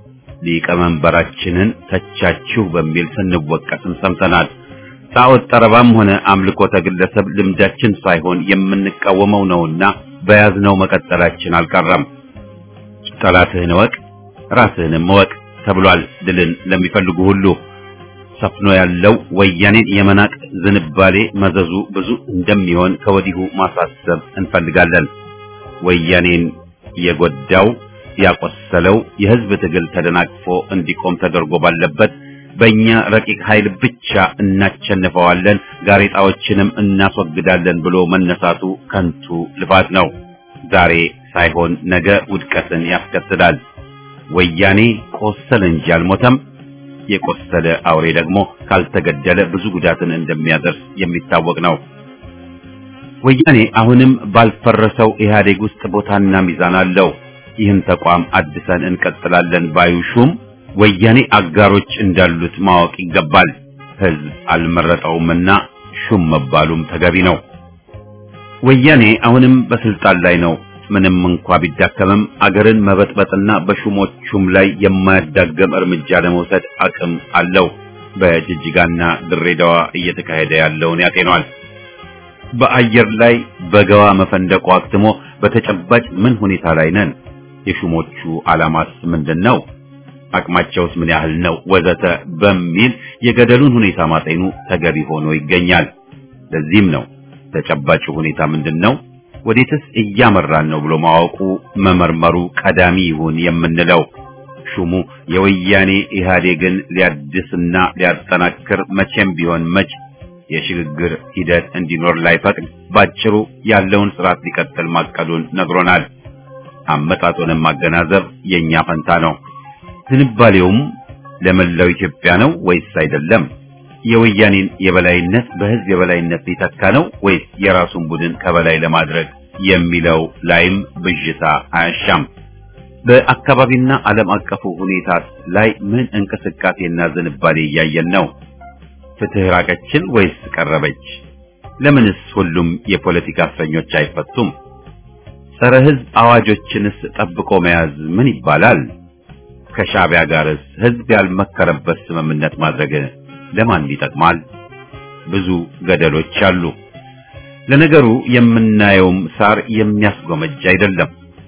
ሊቀመንበራችንን ተቻችሁ በሚል ስንወቀስም ሰምተናል። ጣዖት ጠረባም ሆነ አምልኮተ ግለሰብ ልምዳችን ሳይሆን የምንቃወመው ነውና በያዝነው መቀጠላችን አልቀረም። ጠላትህን እወቅ ራስህንም እወቅ ተብሏል። ድልን ለሚፈልጉ ሁሉ ሰፍኖ ያለው ወያኔን የመናቅ ዝንባሌ መዘዙ ብዙ እንደሚሆን ከወዲሁ ማሳሰብ እንፈልጋለን። ወያኔን የጎዳው ያቆሰለው የህዝብ ትግል ተደናቅፎ እንዲቆም ተደርጎ ባለበት በእኛ ረቂቅ ኃይል ብቻ እናቸንፈዋለን፣ ጋሬጣዎችንም እናስወግዳለን ብሎ መነሳቱ ከንቱ ልፋት ነው። ዛሬ ሳይሆን ነገ ውድቀትን ያስከትላል። ወያኔ ቆሰለ እንጂ አልሞተም። የቆሰለ አውሬ ደግሞ ካልተገደለ ብዙ ጉዳትን እንደሚያደርስ የሚታወቅ ነው። ወያኔ አሁንም ባልፈረሰው ኢህአዴግ ውስጥ ቦታና ሚዛን አለው። ይህን ተቋም አድሰን እንቀጥላለን ባዩሹም ወያኔ አጋሮች እንዳሉት ማወቅ ይገባል። ህዝብ አልመረጠውምና ሹም መባሉም ተገቢ ነው። ወያኔ አሁንም በስልጣን ላይ ነው። ምንም እንኳ ቢዳከምም አገርን መበጥበጥና በሹሞቹም ላይ የማያዳግም እርምጃ ለመውሰድ አቅም አለው። በጅጅጋና ድሬዳዋ እየተካሄደ ያለውን ያጤኗል። በአየር ላይ በገዋ መፈንደቁ አክትሞ በተጨባጭ ምን ሁኔታ ላይ ነን? የሹሞቹ ዓላማስ ምንድነው? አቅማቸውስ ምን ያህል ነው? ወዘተ በሚል የገደሉን ሁኔታ ማጤኑ ተገቢ ሆኖ ይገኛል። ለዚህም ነው ተጨባጭ ሁኔታ ምንድነው? ወዴትስ እያመራን ነው ብሎ ማወቁ መመርመሩ ቀዳሚ ይሁን የምንለው። ሹሙ የወያኔ ኢህአዴግን ሊያድስና ሊያጠናክር መቼም ቢሆን መች የሽግግር ሂደት እንዲኖር ላይፈቅድ ባጭሩ ያለውን ስርዓት ሊቀጥል ማቀዱን ነግሮናል። አመጣጡንም ማገናዘብ የኛ ፈንታ ነው። ዝንባሌውም ለመላው ኢትዮጵያ ነው ወይስ አይደለም? የወያኔን የበላይነት በህዝብ የበላይነት ሊተካ ነው ወይስ የራሱን ቡድን ከበላይ ለማድረግ የሚለው ላይም ብዥታ አያሻም። በአካባቢና ዓለም አቀፉ ሁኔታ ላይ ምን እንቅስቃሴና ዝንባሌ እያየን ነው? ፍትህ ራቀችን ወይስ ቀረበች? ለምንስ ሁሉም የፖለቲካ እስረኞች አይፈቱም? ጸረ ህዝብ አዋጆችንስ ጠብቆ መያዝ ምን ይባላል? ከሻዕቢያ ጋርስ ህዝብ ያልመከረበት ስምምነት ማድረግ ለማን ይጠቅማል? ብዙ ገደሎች አሉ። ለነገሩ የምናየውም ሳር የሚያስጎመጅ አይደለም።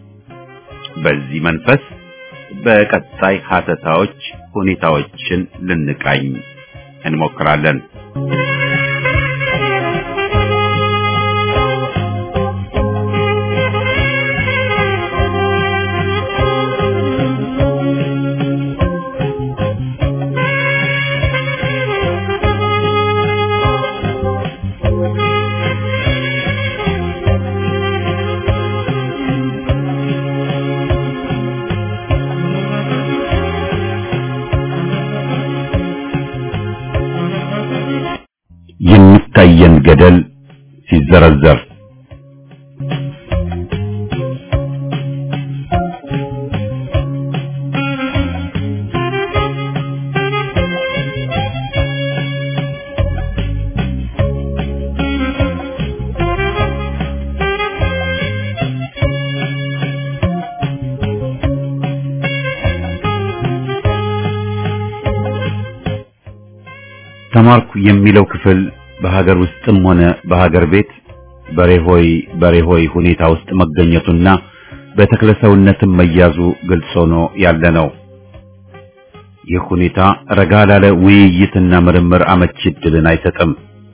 በዚህ መንፈስ በቀጣይ ሀተታዎች ሁኔታዎችን ልንቃኝ እንሞክራለን። የሚታየን ገደል ሲዘረዘር ተማርኩ የሚለው ክፍል በሀገር ውስጥም ሆነ በሀገር ቤት በሬሆይ ሁኔታ ውስጥ መገኘቱና በተክለሰውነትም መያዙ ግልጽ ሆኖ ያለ ነው። ይህ ሁኔታ ረጋ ላለ ውይይትና ምርምር አመቺ ዕድልን አይሰጥም።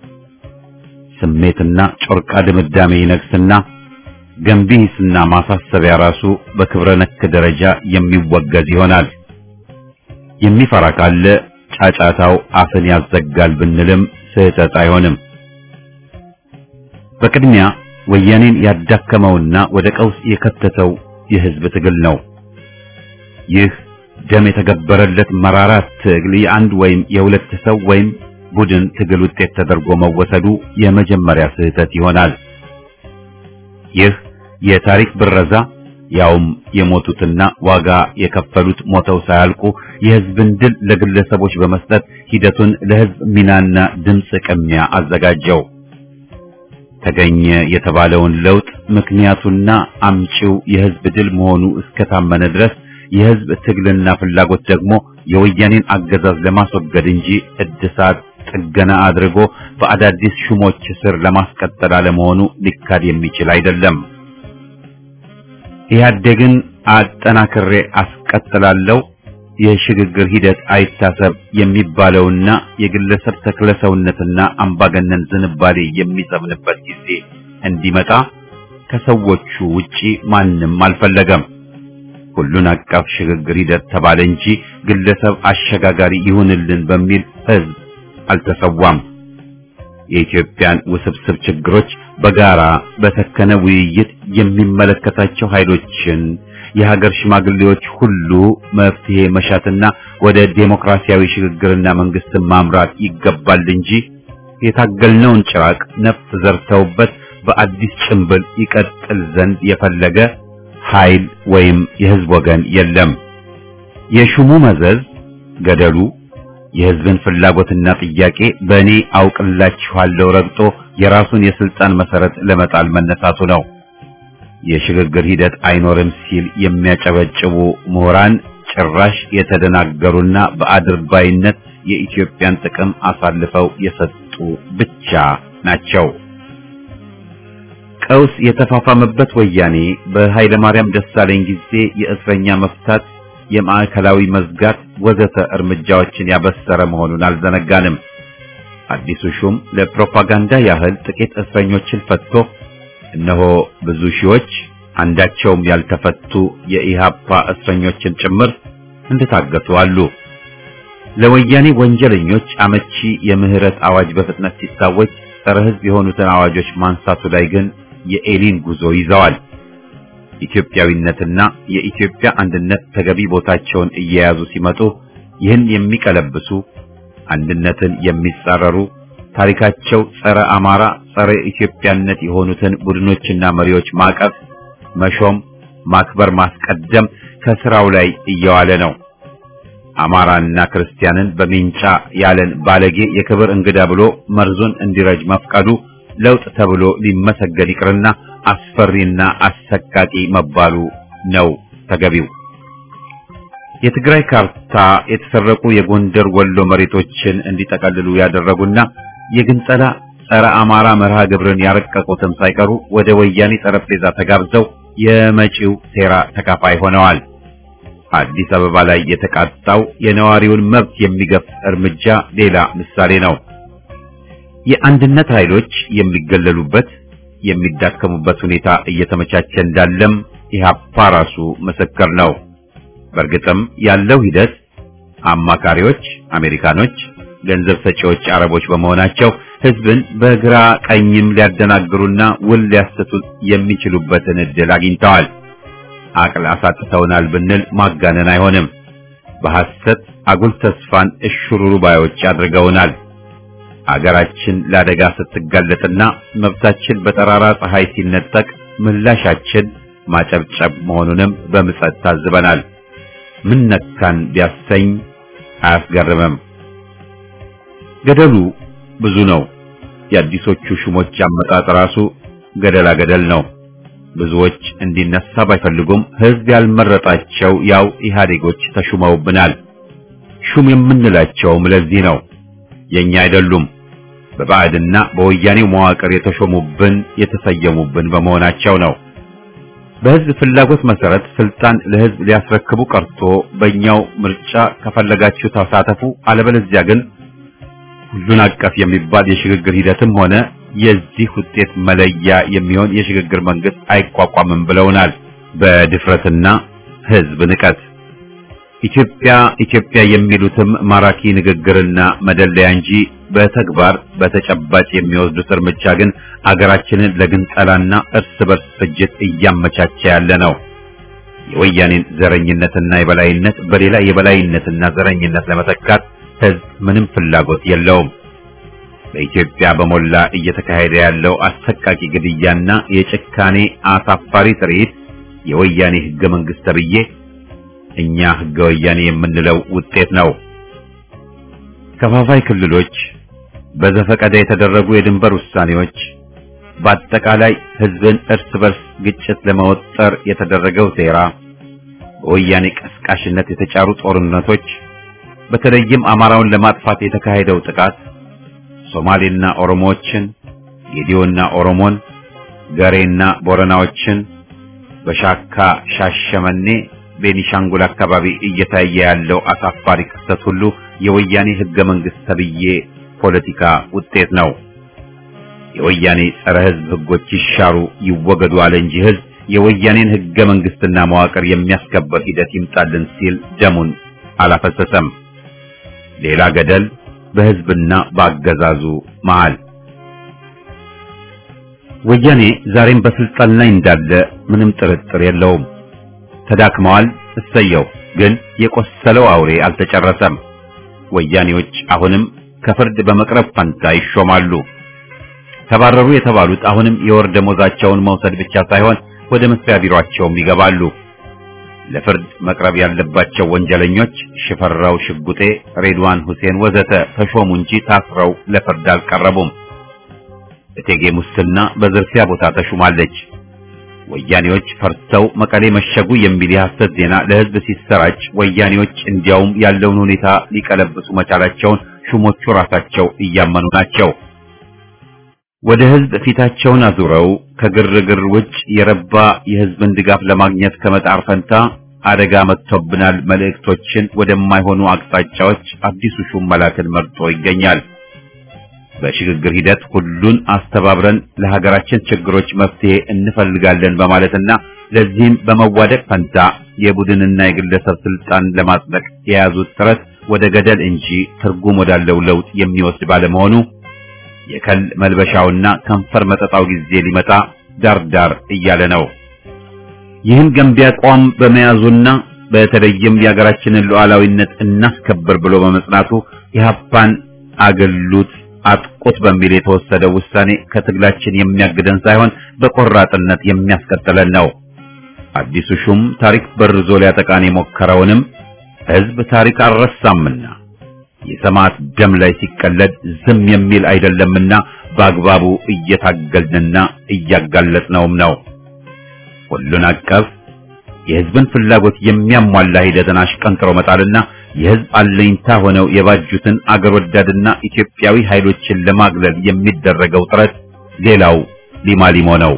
ስሜትና ጮርቃ ድምዳሜ ይነግስና ገንቢ ሂስና ማሳሰቢያ ራሱ በክብረ ነክ ደረጃ የሚወገዝ ይሆናል። የሚፈራ ካለ ጫጫታው አፍን ያዘጋል ብንልም ስህተት አይሆንም። በቅድሚያ ወያኔን ያዳከመውና ወደ ቀውስ የከተተው የህዝብ ትግል ነው። ይህ ደም የተገበረለት መራራ ትግል የአንድ ወይም የሁለት ሰው ወይም ቡድን ትግል ውጤት ተደርጎ መወሰዱ የመጀመሪያ ስህተት ይሆናል። ይህ የታሪክ ብረዛ ያውም የሞቱትና ዋጋ የከፈሉት ሞተው ሳያልቁ የህዝብን ድል ለግለሰቦች በመስጠት ሂደቱን ለህዝብ ሚናና ድምጽ ቅሚያ አዘጋጀው። ተገኘ የተባለውን ለውጥ ምክንያቱና አምጪው የህዝብ ድል መሆኑ እስከታመነ ድረስ የህዝብ ትግልና ፍላጎት ደግሞ የወያኔን አገዛዝ ለማስወገድ እንጂ እድሳት ጥገና አድርጎ በአዳዲስ ሹሞች ስር ለማስቀጠል አለመሆኑ ሊካድ የሚችል አይደለም። ኢህአዴግን አጠናክሬ አስቀጥላለሁ፣ የሽግግር ሂደት አይታሰብ የሚባለውና የግለሰብ ተክለሰውነትና አምባገነን ዝንባሌ የሚሰምንበት ጊዜ እንዲመጣ ከሰዎቹ ውጪ ማንም አልፈለገም። ሁሉን አቀፍ ሽግግር ሂደት ተባለ እንጂ ግለሰብ አሸጋጋሪ ይሁንልን በሚል ህዝብ አልተሰዋም። የኢትዮጵያን ውስብስብ ችግሮች በጋራ በተከነ ውይይት የሚመለከታቸው ኃይሎችን የሀገር ሽማግሌዎች ሁሉ መፍትሄ መሻትና ወደ ዴሞክራሲያዊ ሽግግርና መንግስትን ማምራት ይገባል እንጂ የታገልነውን ጭራቅ ነፍስ ዘርተውበት በአዲስ ጭንብል ይቀጥል ዘንድ የፈለገ ኃይል ወይም የህዝብ ወገን የለም። የሹሙ መዘዝ ገደሉ የህዝብን ፍላጎትና ጥያቄ በእኔ አውቅላችኋለሁ ረግጦ የራሱን የስልጣን መሰረት ለመጣል መነሳቱ ነው። የሽግግር ሂደት አይኖርም ሲል የሚያጨበጭቡ ምሁራን ጭራሽ የተደናገሩና በአድርባይነት የኢትዮጵያን ጥቅም አሳልፈው የሰጡ ብቻ ናቸው። ቀውስ የተፋፋመበት ወያኔ በኃይለ ማርያም ደሳለኝ ጊዜ የእስረኛ መፍታት፣ የማዕከላዊ መዝጋት ወዘተ እርምጃዎችን ያበሰረ መሆኑን አልዘነጋንም። አዲሱ ሹም ለፕሮፓጋንዳ ያህል ጥቂት እስረኞችን ፈትቶ እነሆ ብዙ ሺዎች አንዳቸውም ያልተፈቱ የኢሃፓ እስረኞችን ጭምር እንደታገቱ አሉ። ለወያኔ ወንጀለኞች አመቺ የምህረት አዋጅ በፍጥነት ሲታወጅ ጸረ ሕዝብ የሆኑትን አዋጆች ማንሳቱ ላይ ግን የኤሊን ጉዞ ይዘዋል። ኢትዮጵያዊነትና የኢትዮጵያ አንድነት ተገቢ ቦታቸውን እየያዙ ሲመጡ ይህን የሚቀለብሱ አንድነትን የሚጻረሩ ታሪካቸው ጸረ አማራ ጸረ ኢትዮጵያነት የሆኑትን ቡድኖችና መሪዎች ማቀፍ፣ መሾም፣ ማክበር፣ ማስቀደም ከስራው ላይ እየዋለ ነው። አማራና ክርስቲያንን በሚንጫ ያለን ባለጌ የክብር እንግዳ ብሎ መርዙን እንዲረጅ መፍቀዱ ለውጥ ተብሎ ሊመሰገን ይቅርና አስፈሪና አሰቃቂ መባሉ ነው ተገቢው። የትግራይ ካርታ የተሰረቁ የጎንደር ወሎ መሬቶችን እንዲጠቀልሉ ያደረጉና የግንጸላ ጸረ አማራ መርሃ ግብርን ያረቀቁትም ሳይቀሩ ወደ ወያኔ ጠረጴዛ ተጋብዘው የመጪው ሴራ ተካፋይ ሆነዋል። አዲስ አበባ ላይ የተቃጣው የነዋሪውን መብት የሚገፍ እርምጃ ሌላ ምሳሌ ነው። የአንድነት ኃይሎች የሚገለሉበት የሚዳከሙበት ሁኔታ እየተመቻቸ እንዳለም ኢህአፓ ራሱ ምስክር ነው። በእርግጥም ያለው ሂደት አማካሪዎች አሜሪካኖች፣ ገንዘብ ሰጪዎች አረቦች በመሆናቸው ህዝብን በግራ ቀኝም ሊያደናግሩና ውል ሊያሰቱ የሚችሉበትን እድል አግኝተዋል። አቅል አሳጥተውናል ብንል ማጋነን አይሆንም። በሐሰት አጉል ተስፋን እሽሩሩ ባዮች አድርገውናል። አገራችን ለአደጋ ስትጋለጥና መብታችን በጠራራ ፀሐይ ሲነጠቅ ምላሻችን ማጨብጨብ መሆኑንም በምጸት ታዝበናል። ምን ነካን ቢያሰኝ አያስገርምም። ገደሉ ብዙ ነው። የአዲሶቹ ሹሞች አመጣጥ ራሱ ገደላ ገደል ነው። ብዙዎች እንዲነሳ ባይፈልጉም ህዝብ ያልመረጣቸው ያው ኢህአዴጎች ተሹመውብናል። ሹም የምንላቸውም ለዚህ ነው። የኛ አይደሉም። በባዕድና በወያኔው መዋቅር የተሾሙብን የተሰየሙብን በመሆናቸው ነው። በህዝብ ፍላጎት መሰረት ስልጣን ለህዝብ ሊያስረክቡ ቀርቶ በእኛው ምርጫ ከፈለጋችሁ ተሳተፉ፣ አለበለዚያ ግን ሁሉን አቀፍ የሚባል የሽግግር ሂደትም ሆነ የዚህ ውጤት መለያ የሚሆን የሽግግር መንግስት አይቋቋምም ብለውናል። በድፍረትና ህዝብ ንቀት ኢትዮጵያ የሚሉትም ማራኪ ንግግርና መደለያ እንጂ በተግባር በተጨባጭ የሚወስዱት እርምጃ ግን አገራችንን ለግንጠላና እርስ በርስ ፍጅት እያመቻቸ ያለ ነው። የወያኔን ዘረኝነትና የበላይነት በሌላ የበላይነትና ዘረኝነት ለመተካት ህዝብ ምንም ፍላጎት የለውም። በኢትዮጵያ በሞላ እየተካሄደ ያለው አሰቃቂ ግድያና የጭካኔ አሳፋሪ ትርኢት የወያኔ ህገ መንግስት ተብዬ እኛ ህገ ወያኔ የምንለው ውጤት ነው። ከፋፋይ ክልሎች፣ በዘፈቀደ የተደረጉ የድንበር ውሳኔዎች፣ በአጠቃላይ ህዝብን እርስ በርስ ግጭት ለመወጠር የተደረገው ሴራ፣ በወያኔ ቀስቃሽነት የተጫሩ ጦርነቶች፣ በተለይም አማራውን ለማጥፋት የተካሄደው ጥቃት ሶማሌና ኦሮሞዎችን፣ ጌዲዮና ኦሮሞን፣ ገሬና ቦረናዎችን በሻካ ሻሸመኔ ቤኒሻንጉል አካባቢ እየታየ ያለው አሳፋሪ ክስተት ሁሉ የወያኔ ህገ መንግስት ተብዬ ፖለቲካ ውጤት ነው። የወያኔ ጸረ ህዝብ ህጎች ይሻሩ ይወገዱ አለ እንጂ ህዝብ የወያኔን ህገ መንግስትና መዋቅር የሚያስከበር ሂደት ይምጣልን ሲል ደሙን አላፈሰሰም። ሌላ ገደል በህዝብና በአገዛዙ መሃል። ወያኔ ዛሬም በስልጣን ላይ እንዳለ ምንም ጥርጥር የለውም። ተዳክመዋል፣ እሰየው። ግን የቆሰለው አውሬ አልተጨረሰም። ወያኔዎች አሁንም ከፍርድ በመቅረብ ፈንታ ይሾማሉ። ተባረሩ የተባሉት አሁንም የወር ደሞዛቸውን መውሰድ ብቻ ሳይሆን ወደ መስሪያ ቢሮአቸውም ይገባሉ። ለፍርድ መቅረብ ያለባቸው ወንጀለኞች ሽፈራው ሽጉጤ፣ ሬድዋን ሁሴን ወዘተ ተሾሙ እንጂ ታስረው ለፍርድ አልቀረቡም። እቴጌ ሙስና በዝርፊያ ቦታ ተሹማለች። ወያኔዎች ፈርተው መቀሌ መሸጉ የሚል የሐሰት ዜና ለህዝብ ሲሰራጭ ወያኔዎች እንዲያውም ያለውን ሁኔታ ሊቀለብሱ መቻላቸውን ሹሞቹ ራሳቸው እያመኑ ናቸው። ወደ ህዝብ ፊታቸውን አዙረው ከግርግር ውጭ የረባ የህዝብን ድጋፍ ለማግኘት ከመጣር ፈንታ አደጋ መጥቶብናል መልእክቶችን ወደማይሆኑ አቅጣጫዎች አዲሱ ሹም መላክን መርጦ ይገኛል። በሽግግር ሂደት ሁሉን አስተባብረን ለሀገራችን ችግሮች መፍትሄ እንፈልጋለን በማለትና ለዚህም በመዋደቅ ፈንታ የቡድንና የግለሰብ ስልጣን ለማጽደቅ የያዙት ጥረት ወደ ገደል እንጂ ትርጉም ወዳለው ለውጥ የሚወስድ ባለመሆኑ የከል መልበሻውና ከንፈር መጠጣው ጊዜ ሊመጣ ዳርዳር እያለ ነው። ይህን ገንቢ አቋም በመያዙና በተለይም የሀገራችንን ሉዓላዊነት እናስከብር ብሎ በመጽናቱ የሀፓን አገሉት አጥቁት በሚል የተወሰደው ውሳኔ ከትግላችን የሚያግደን ሳይሆን በቆራጥነት የሚያስቀጥለን ነው። አዲሱ ሹም ታሪክ በርዞ ሊያጠቃን የሞከረውንም ህዝብ ታሪክ አልረሳምና የሰማዕት ደም ላይ ሲቀለድ ዝም የሚል አይደለምና በአግባቡ እየታገልንና እያጋለጥነውም ነው። ሁሉን አቀፍ የህዝብን ፍላጎት የሚያሟላ ሂደትን አሽቀንጥሮ መጣልና የህዝብ አለኝታ ሆነው የባጁትን አገር ወዳድና ኢትዮጵያዊ ኃይሎችን ለማግለል የሚደረገው ጥረት ሌላው ሊማሊሞ ነው።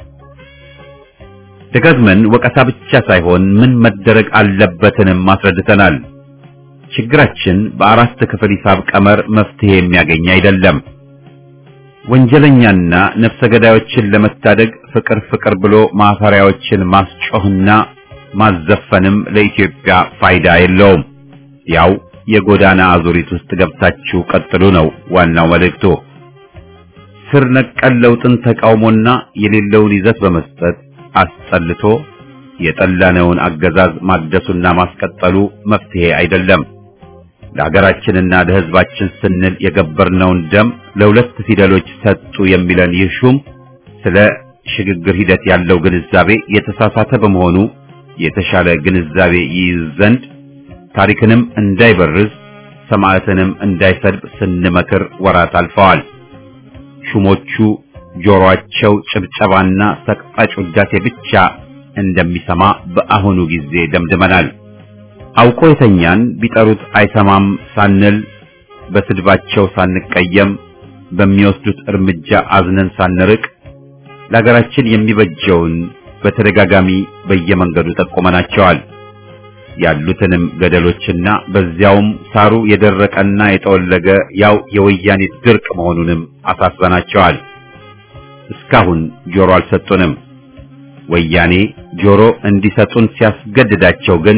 ደጋግመን ወቀሳ ብቻ ሳይሆን ምን መደረግ አለበትንም አስረድተናል። ችግራችን በአራት ክፍል ሂሳብ ቀመር መፍትሄ የሚያገኝ አይደለም። ወንጀለኛና ነፍሰ ገዳዮችን ለመታደግ ፍቅር ብሎ ማፈሪያዎችን ማስጮህና ማዘፈንም ለኢትዮጵያ ፋይዳ የለውም። ያው የጎዳና አዙሪት ውስጥ ገብታችሁ ቀጥሉ ነው ዋናው መልእክቱ። ስር ነቀል ለውጥን ተቃውሞና የሌለውን ይዘት በመስጠት አስጠልቶ የጠላነውን አገዛዝ ማደሱና ማስቀጠሉ መፍትሄ አይደለም። ለሀገራችንና ለህዝባችን ስንል የገበርነውን ደም ለሁለት ፊደሎች ሰጡ የሚለን ይህ ሹም ስለ ሽግግር ሂደት ያለው ግንዛቤ የተሳሳተ በመሆኑ የተሻለ ግንዛቤ ይይዝ ዘንድ ታሪክንም እንዳይበርዝ ሰማዕትንም እንዳይሰድብ ስንመክር ወራት አልፈዋል። ሹሞቹ ጆሮአቸው ጭብጨባና ሰቅጣጭ ውዳሴ ብቻ እንደሚሰማ በአሁኑ ጊዜ ደምድመናል። አውቆ የተኛን ቢጠሩት አይሰማም ሳንል በስድባቸው ሳንቀየም በሚወስዱት እርምጃ አዝነን ሳንርቅ ለሀገራችን የሚበጀውን በተደጋጋሚ በየመንገዱ ጠቆመናቸዋል። ያሉትንም ገደሎችና በዚያውም ሳሩ የደረቀና የተወለገ ያው የወያኔ ድርቅ መሆኑንም አሳስበናቸዋል። እስካሁን ጆሮ አልሰጡንም። ወያኔ ጆሮ እንዲሰጡን ሲያስገድዳቸው ግን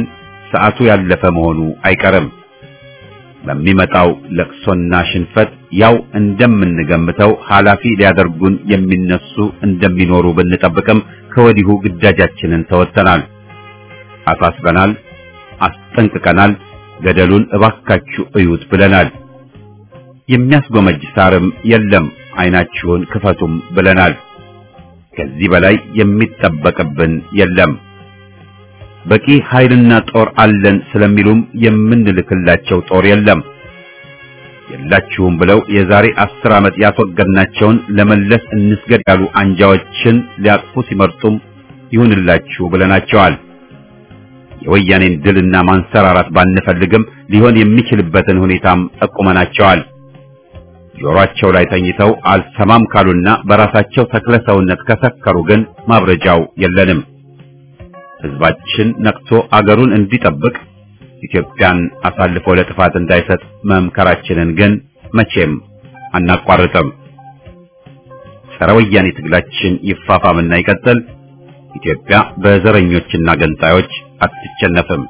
ሰዓቱ ያለፈ መሆኑ አይቀርም። በሚመጣው ለቅሶና ሽንፈት ያው እንደምንገምተው ኃላፊ ሊያደርጉን የሚነሱ እንደሚኖሩ ብንጠብቅም ከወዲሁ ግዳጃችንን ተወጥተናል፣ አሳስበናል፣ አስጠንቅቀናል፣ ገደሉን እባካችሁ እዩት ብለናል። የሚያስጎመጅ ሳርም የለም አይናችሁን ክፈቱም ብለናል። ከዚህ በላይ የሚጠበቅብን የለም። በቂ ኃይልና ጦር አለን ስለሚሉም የምንልክላቸው ጦር የለም። የላችሁም ብለው የዛሬ 10 ዓመት ያስወገድናቸውን ለመለስ እንስገድ ያሉ አንጃዎችን ሊያቅፉ ሲመርጡም ይሁንላችሁ ብለናቸዋል። የወያኔን ድልና ማንሰራራት ባንፈልግም ሊሆን የሚችልበትን ሁኔታም ጠቁመናቸዋል። ጆሮአቸው ላይ ተኝተው አልሰማም ካሉና በራሳቸው ተክለ ሰውነት ከሰከሩ ግን ማብረጃው የለንም። ሕዝባችን ነቅቶ አገሩን እንዲጠብቅ ኢትዮጵያን አሳልፎ ለጥፋት እንዳይሰጥ መምከራችንን ግን መቼም አናቋርጥም። ጸረ ወያኔ ትግላችን ይፋፋምና ይቀጥል። ኢትዮጵያ በዘረኞችና ገንጣዮች አትቸነፍም።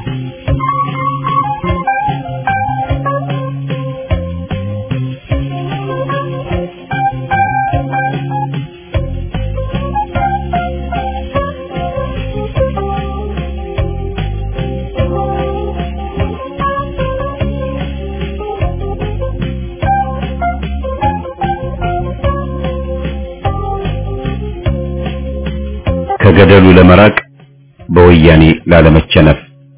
ከገደሉ ለመራቅ በወያኔ ላለመቸነፍ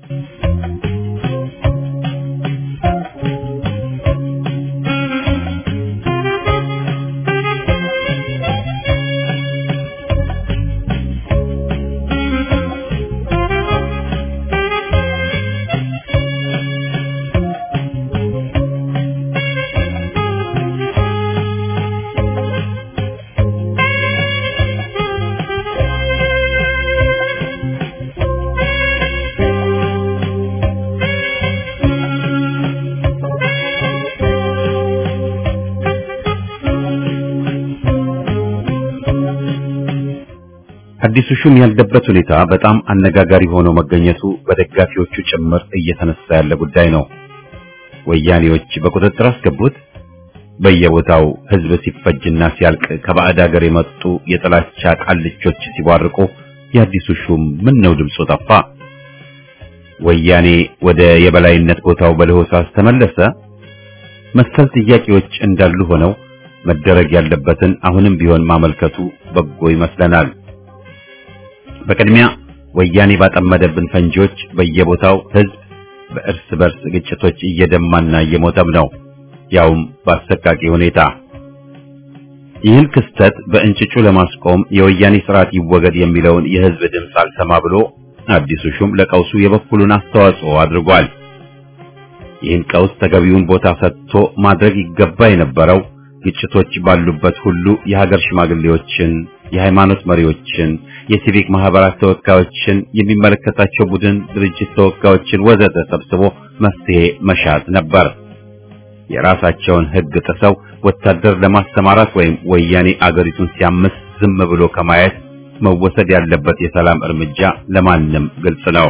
አዲሱ ሹም ያለበት ሁኔታ በጣም አነጋጋሪ ሆኖ መገኘቱ በደጋፊዎቹ ጭምር እየተነሳ ያለ ጉዳይ ነው። ወያኔዎች በቁጥጥር አስገቡት። በየቦታው ህዝብ ሲፈጅና ሲያልቅ ከባዕድ ሀገር የመጡ የጥላቻ ቃልቾች ሲቧርቁ የአዲሱ ሹም ምን ነው ድምፁ ጠፋ? ወያኔ ወደ የበላይነት ቦታው በለሆሳስ ተመለሰ? መሰል ጥያቄዎች እንዳሉ ሆነው መደረግ ያለበትን አሁንም ቢሆን ማመልከቱ በጎ ይመስለናል። በቅድሚያ ወያኔ ባጠመደብን ፈንጂዎች በየቦታው ህዝብ በእርስ በርስ ግጭቶች እየደማና እየሞተም ነው፣ ያውም በአሰቃቂ ሁኔታ። ይህን ክስተት በእንጭጩ ለማስቆም የወያኔ ስርዓት ይወገድ የሚለውን የህዝብ ድምፅ አልሰማ ብሎ አዲሱ ሹም ለቀውሱ የበኩሉን አስተዋጽኦ አድርጓል። ይህን ቀውስ ተገቢውን ቦታ ሰጥቶ ማድረግ ይገባ የነበረው ግጭቶች ባሉበት ሁሉ የሀገር ሽማግሌዎችን፣ የሃይማኖት መሪዎችን፣ የሲቪክ ማህበራት ተወካዮችን፣ የሚመለከታቸው ቡድን ድርጅት ተወካዮችን ወዘተ ሰብስቦ መፍትሄ መሻት ነበር። የራሳቸውን ህግ ጥሰው ወታደር ለማስተማራት ወይም ወያኔ አገሪቱን ሲያምስ ዝም ብሎ ከማየት መወሰድ ያለበት የሰላም እርምጃ ለማንም ግልጽ ነው።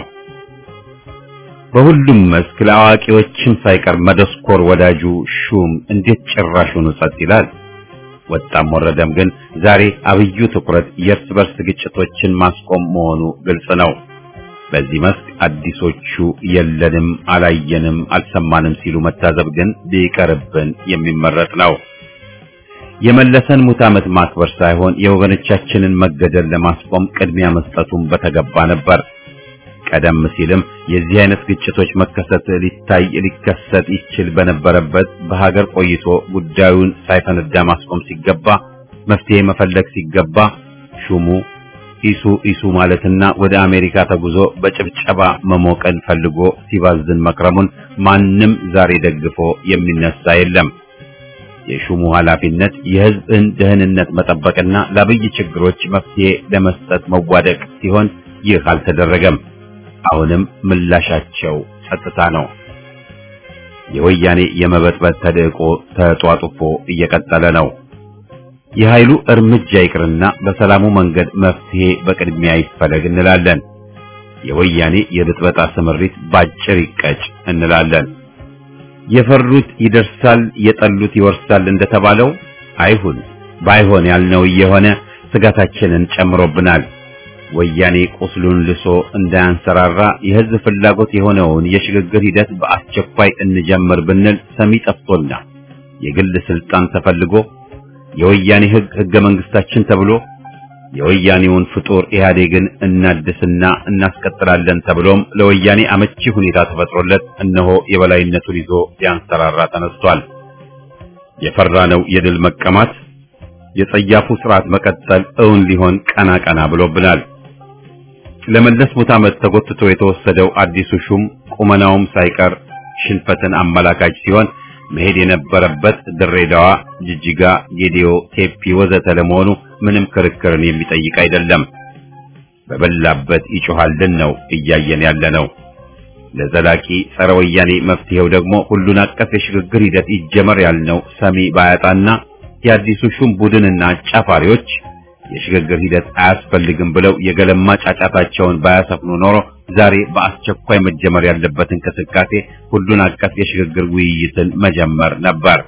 በሁሉም መስክ ለአዋቂዎችም ሳይቀር መደስኮር ወዳጁ ሹም እንዴት ጭራሹን ጸጥ ይላል? ወጣም ወረደም ግን ዛሬ አብዩ ትኩረት የእርስ በርስ ግጭቶችን ማስቆም መሆኑ ግልጽ ነው። በዚህ መስክ አዲሶቹ የለንም፣ አላየንም፣ አልሰማንም ሲሉ መታዘብ ግን ቢቀርብን የሚመረጥ ነው። የመለሰን ሙት ዓመት ማክበር ሳይሆን የወገኖቻችንን መገደል ለማስቆም ቅድሚያ መስጠቱን በተገባ ነበር። ቀደም ሲልም የዚህ አይነት ግጭቶች መከሰት ሊከሰት ይችል በነበረበት በሀገር ቆይቶ ጉዳዩን ሳይፈነዳ ማስቆም ሲገባ፣ መፍትሄ መፈለግ ሲገባ ሹሙ ኢሱ ማለትና ወደ አሜሪካ ተጉዞ በጭብጨባ መሞቀን ፈልጎ ሲባዝን መክረሙን ማንም ዛሬ ደግፎ የሚነሳ የለም። የሹሙ ኃላፊነት የሕዝብን ደህንነት መጠበቅና ለአብይ ችግሮች መፍትሄ ለመስጠት መዋደቅ ሲሆን ይህ አልተደረገም። አሁንም ምላሻቸው ጸጥታ ነው። የወያኔ የመበጥበጥ ተደቆ ተጧጡፎ እየቀጠለ ነው። የኃይሉ እርምጃ ይቅርና በሰላሙ መንገድ መፍትሄ በቅድሚያ ይፈለግ እንላለን። የወያኔ የብጥበጣ ስምሪት ባጭር ይቀጭ እንላለን። የፈሩት ይደርሳል፣ የጠሉት ይወርሳል እንደተባለው አይሁን። ባይሆን ያልነው እየሆነ ስጋታችንን ጨምሮብናል። ወያኔ ቁስሉን ልሶ እንዳያንሰራራ የህዝብ ፍላጎት የሆነውን የሽግግር ሂደት በአስቸኳይ እንጀምር ብንል ሰሚ ጠፍቶና የግል ስልጣን ተፈልጎ የወያኔ ህገ መንግስታችን ተብሎ የወያኔውን ፍጡር ኢህአዴግን እናድስና እናስቀጥላለን ተብሎም ለወያኔ አመቺ ሁኔታ ተፈጥሮለት እነሆ የበላይነቱን ይዞ ሊያንሰራራ ተነስቷል። የፈራነው የድል መቀማት የጸያፉ ስርዓት መቀጠል እውን ሊሆን ቀና ብሎብናል። ለመለስ ሙት ዓመት ተጎትቶ የተወሰደው አዲሱ ሹም ቁመናውም ሳይቀር ሽንፈትን አመላካች ሲሆን መሄድ የነበረበት ድሬዳዋ፣ ጅጅጋ፣ ጌዲዮ፣ ቴፒ ወዘተ ለመሆኑ ምንም ክርክርን የሚጠይቅ አይደለም። በበላበት ይጮሃልን ነው እያየን ያለነው። ለዘላቂ ጸረ ወያኔ መፍትሄው ደግሞ ሁሉን አቀፍ የሽግግር ሂደት ይጀመር ያልነው ሰሚ ባያጣና የአዲሱ ሹም ቡድንና አጫፋሪዎች የሽግግር ሂደት አያስፈልግም ብለው የገለማ ጫጫታቸውን ባያሰፍኑ ኖሮ ዛሬ በአስቸኳይ መጀመር ያለበት እንቅስቃሴ ሁሉን አቀፍ የሽግግር ውይይትን መጀመር ነበር።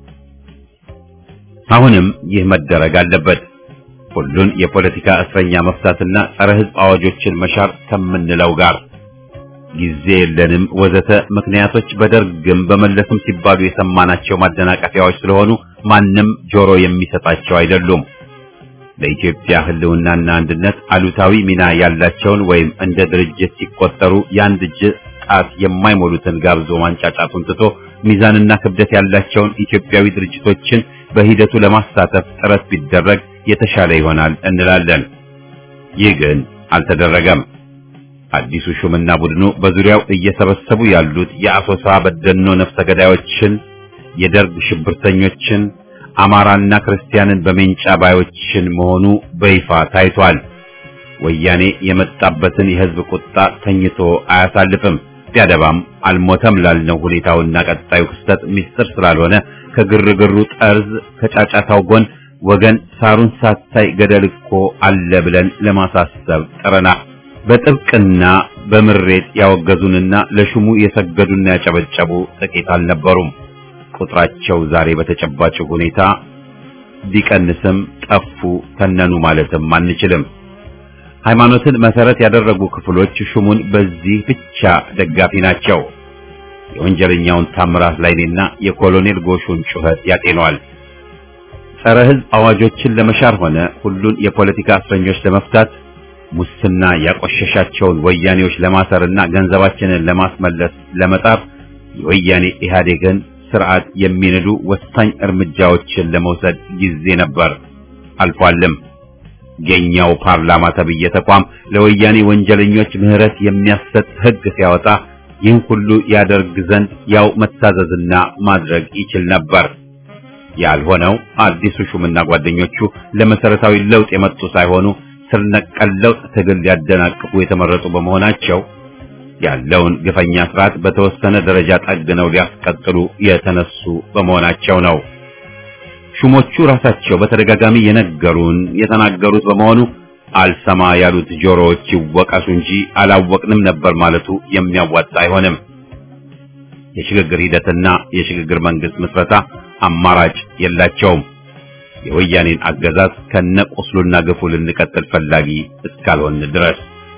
አሁንም ይህ መደረግ አለበት። ሁሉን የፖለቲካ እስረኛ መፍታትና ጸረ ሕዝብ አዋጆችን መሻር ከምንለው ጋር ጊዜ የለንም ወዘተ ምክንያቶች በደርግም በመለስም ሲባሉ የሰማናቸው ማደናቀፊያዎች ስለሆኑ ማንም ጆሮ የሚሰጣቸው አይደሉም። ለኢትዮጵያ ህልውናና አንድነት አሉታዊ ሚና ያላቸውን ወይም እንደ ድርጅት ሲቆጠሩ የአንድ እጅ ጣት የማይሞሉትን ጋብዞ ማንጫጫቱን ትቶ ሚዛንና ክብደት ያላቸውን ኢትዮጵያዊ ድርጅቶችን በሂደቱ ለማሳተፍ ጥረት ቢደረግ የተሻለ ይሆናል እንላለን። ይህ ግን አልተደረገም። አዲሱ ሹምና ቡድኑ በዙሪያው እየሰበሰቡ ያሉት የአሶሳ በደኖ ነፍሰ ገዳዮችን፣ የደርግ ሽብርተኞችን፣ አማራና ክርስቲያንን በሜንጫ ባዮችን መሆኑ በይፋ ታይቷል። ወያኔ የመጣበትን የህዝብ ቁጣ ተኝቶ አያሳልፍም። ቢያደባም አልሞተም ላልነው ሁኔታውና ቀጣዩ ክስተት ሚስጥር ስላልሆነ ከግርግሩ ጠርዝ ከጫጫታው ጎን ወገን ሳሩን ሳታይ ገደል እኮ አለ ብለን ለማሳሰብ ጥረና በጥብቅና በምሬት ያወገዙንና ለሹሙ የሰገዱና ያጨበጨቡ ጥቂት አልነበሩም። ቁጥራቸው ዛሬ በተጨባጭ ሁኔታ ቢቀንስም ጠፉ ተነኑ ማለትም አንችልም። ሃይማኖትን መሰረት ያደረጉ ክፍሎች ሹሙን በዚህ ብቻ ደጋፊ ናቸው። የወንጀለኛውን ታምራት ላይኔና የኮሎኔል ጎሹን ጩኸት ያጤነዋል። ጸረ ሕዝብ አዋጆችን ለመሻር ሆነ ሁሉን የፖለቲካ እስረኞች ለመፍታት ሙስና ያቆሸሻቸውን ወያኔዎች ለማሰርና ገንዘባችንን ለማስመለስ ለመጣር የወያኔ ኢህአዴግን ስርዓት የሚነዱ ወሳኝ እርምጃዎችን ለመውሰድ ጊዜ ነበር፣ አልፏልም። የኛው ፓርላማ ተብዬ ተቋም ለወያኔ ወንጀለኞች ምህረት የሚያሰጥ ሕግ ሲያወጣ ይህን ሁሉ ያደርግ ዘንድ ያው መታዘዝና ማድረግ ይችል ነበር። ያልሆነው አዲሱ ሹምና ጓደኞቹ ለመሰረታዊ ለውጥ የመጡ ሳይሆኑ ስር ነቀል ለውጥ ትግል ሊያደናቅፉ የተመረጡ በመሆናቸው ያለውን ግፈኛ ስርዓት በተወሰነ ደረጃ ጠግነው ሊያስቀጥሉ የተነሱ በመሆናቸው ነው። ሹሞቹ ራሳቸው በተደጋጋሚ የነገሩን የተናገሩት በመሆኑ አልሰማ ያሉት ጆሮዎች ይወቀሱ እንጂ አላወቅንም ነበር ማለቱ የሚያዋጣ አይሆንም። የሽግግር ሂደትና የሽግግር መንግስት ምስረታ አማራጭ የላቸውም። የወያኔን አገዛዝ ከነቁስሉና ግፉ ልንቀጥል ፈላጊ እስካልሆን ድረስ።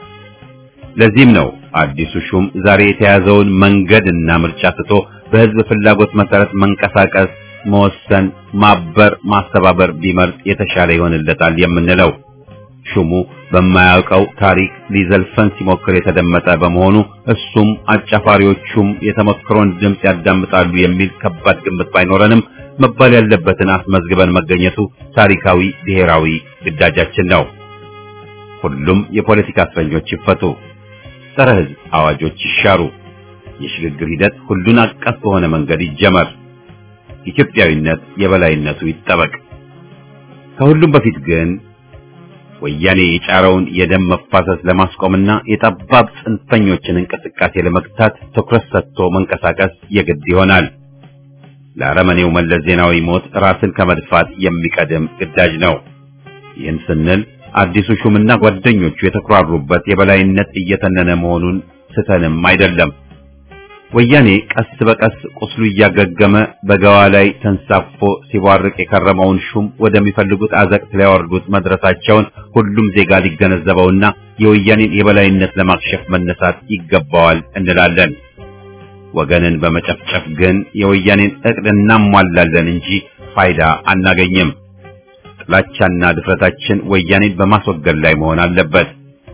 ለዚህም ነው አዲሱ ሹም ዛሬ የተያዘውን መንገድና ምርጫ ትቶ በህዝብ ፍላጎት መሰረት መንቀሳቀስ፣ መወሰን፣ ማበር፣ ማስተባበር ቢመርጥ የተሻለ ይሆንለታል የምንለው። ሹሙ በማያውቀው ታሪክ ሊዘልፈን ሲሞክር የተደመጠ በመሆኑ እሱም አጫፋሪዎቹም የተመክሮን ድምጽ ያዳምጣሉ የሚል ከባድ ግምት ባይኖረንም መባል ያለበትን አስመዝግበን መገኘቱ ታሪካዊ ብሔራዊ ግዳጃችን ነው። ሁሉም የፖለቲካ እስረኞች ይፈቱ፣ ጸረ ሕዝብ አዋጆች ይሻሩ፣ የሽግግር ሂደት ሁሉን አቀፍ በሆነ መንገድ ይጀመር፣ ኢትዮጵያዊነት የበላይነቱ ይጠበቅ። ከሁሉም በፊት ግን ወያኔ የጫረውን የደም መፋሰስ ለማስቆምና የጠባብ ጽንፈኞችን እንቅስቃሴ ለመግታት ትኩረት ሰጥቶ መንቀሳቀስ የግድ ይሆናል። ለአረመኔው መለስ ዜናዊ ሞት ራስን ከመድፋት የሚቀድም ግዳጅ ነው። ይህን ስንል አዲሱ ሹምና ጓደኞቹ የተኩራሩበት የበላይነት እየተነነ መሆኑን ስተንም አይደለም። ወያኔ ቀስ በቀስ ቁስሉ እያገገመ በገዋ ላይ ተንሳፎ ሲቧርቅ የከረመውን ሹም ወደሚፈልጉት አዘቅት ሊያወርዱት መድረሳቸውን ሁሉም ዜጋ ሊገነዘበውና የወያኔን የበላይነት ለማክሸፍ መነሳት ይገባዋል እንላለን። ወገንን በመጨፍጨፍ ግን የወያኔን እቅድ እናሟላለን እንጂ ፋይዳ አናገኝም። ጥላቻና ድፍረታችን ወያኔን በማስወገድ ላይ መሆን አለበት።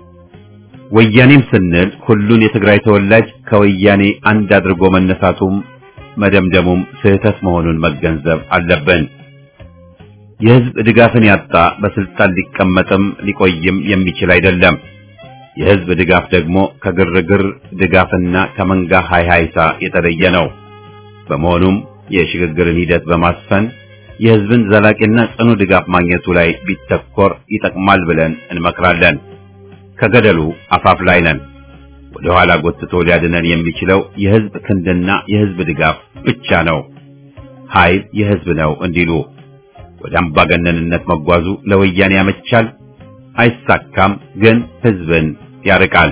ወያኔም ስንል ሁሉን የትግራይ ተወላጅ ከወያኔ አንድ አድርጎ መነሳቱም መደምደሙም ስህተት መሆኑን መገንዘብ አለብን። የህዝብ ድጋፍን ያጣ በስልጣን ሊቀመጥም ሊቆይም የሚችል አይደለም። የህዝብ ድጋፍ ደግሞ ከግርግር ድጋፍና ከመንጋ ሃይሃይታ የተለየ ነው። በመሆኑም የሽግግርን ሂደት በማስፈን የህዝብን ዘላቂና ጽኑ ድጋፍ ማግኘቱ ላይ ቢተኮር ይጠቅማል ብለን እንመክራለን። ከገደሉ አፋፍ ላይ ነን። ወደ ኋላ ጎትቶ ሊያድነን የሚችለው የህዝብ ክንድና የህዝብ ድጋፍ ብቻ ነው። ኃይል የህዝብ ነው እንዲሉ ወደ አምባገነንነት መጓዙ ለወያኔ ያመቻል፣ አይሳካም፣ ግን ህዝብን ያርቃል።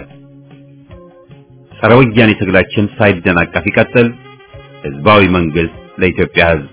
ጸረ ወያኔ ትግላችን ሳይደናቀፍ ይቀጥል። ህዝባዊ መንግስት ለኢትዮጵያ ህዝብ።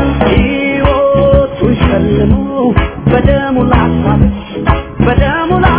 በደሙ ላሳብሽ በደሙ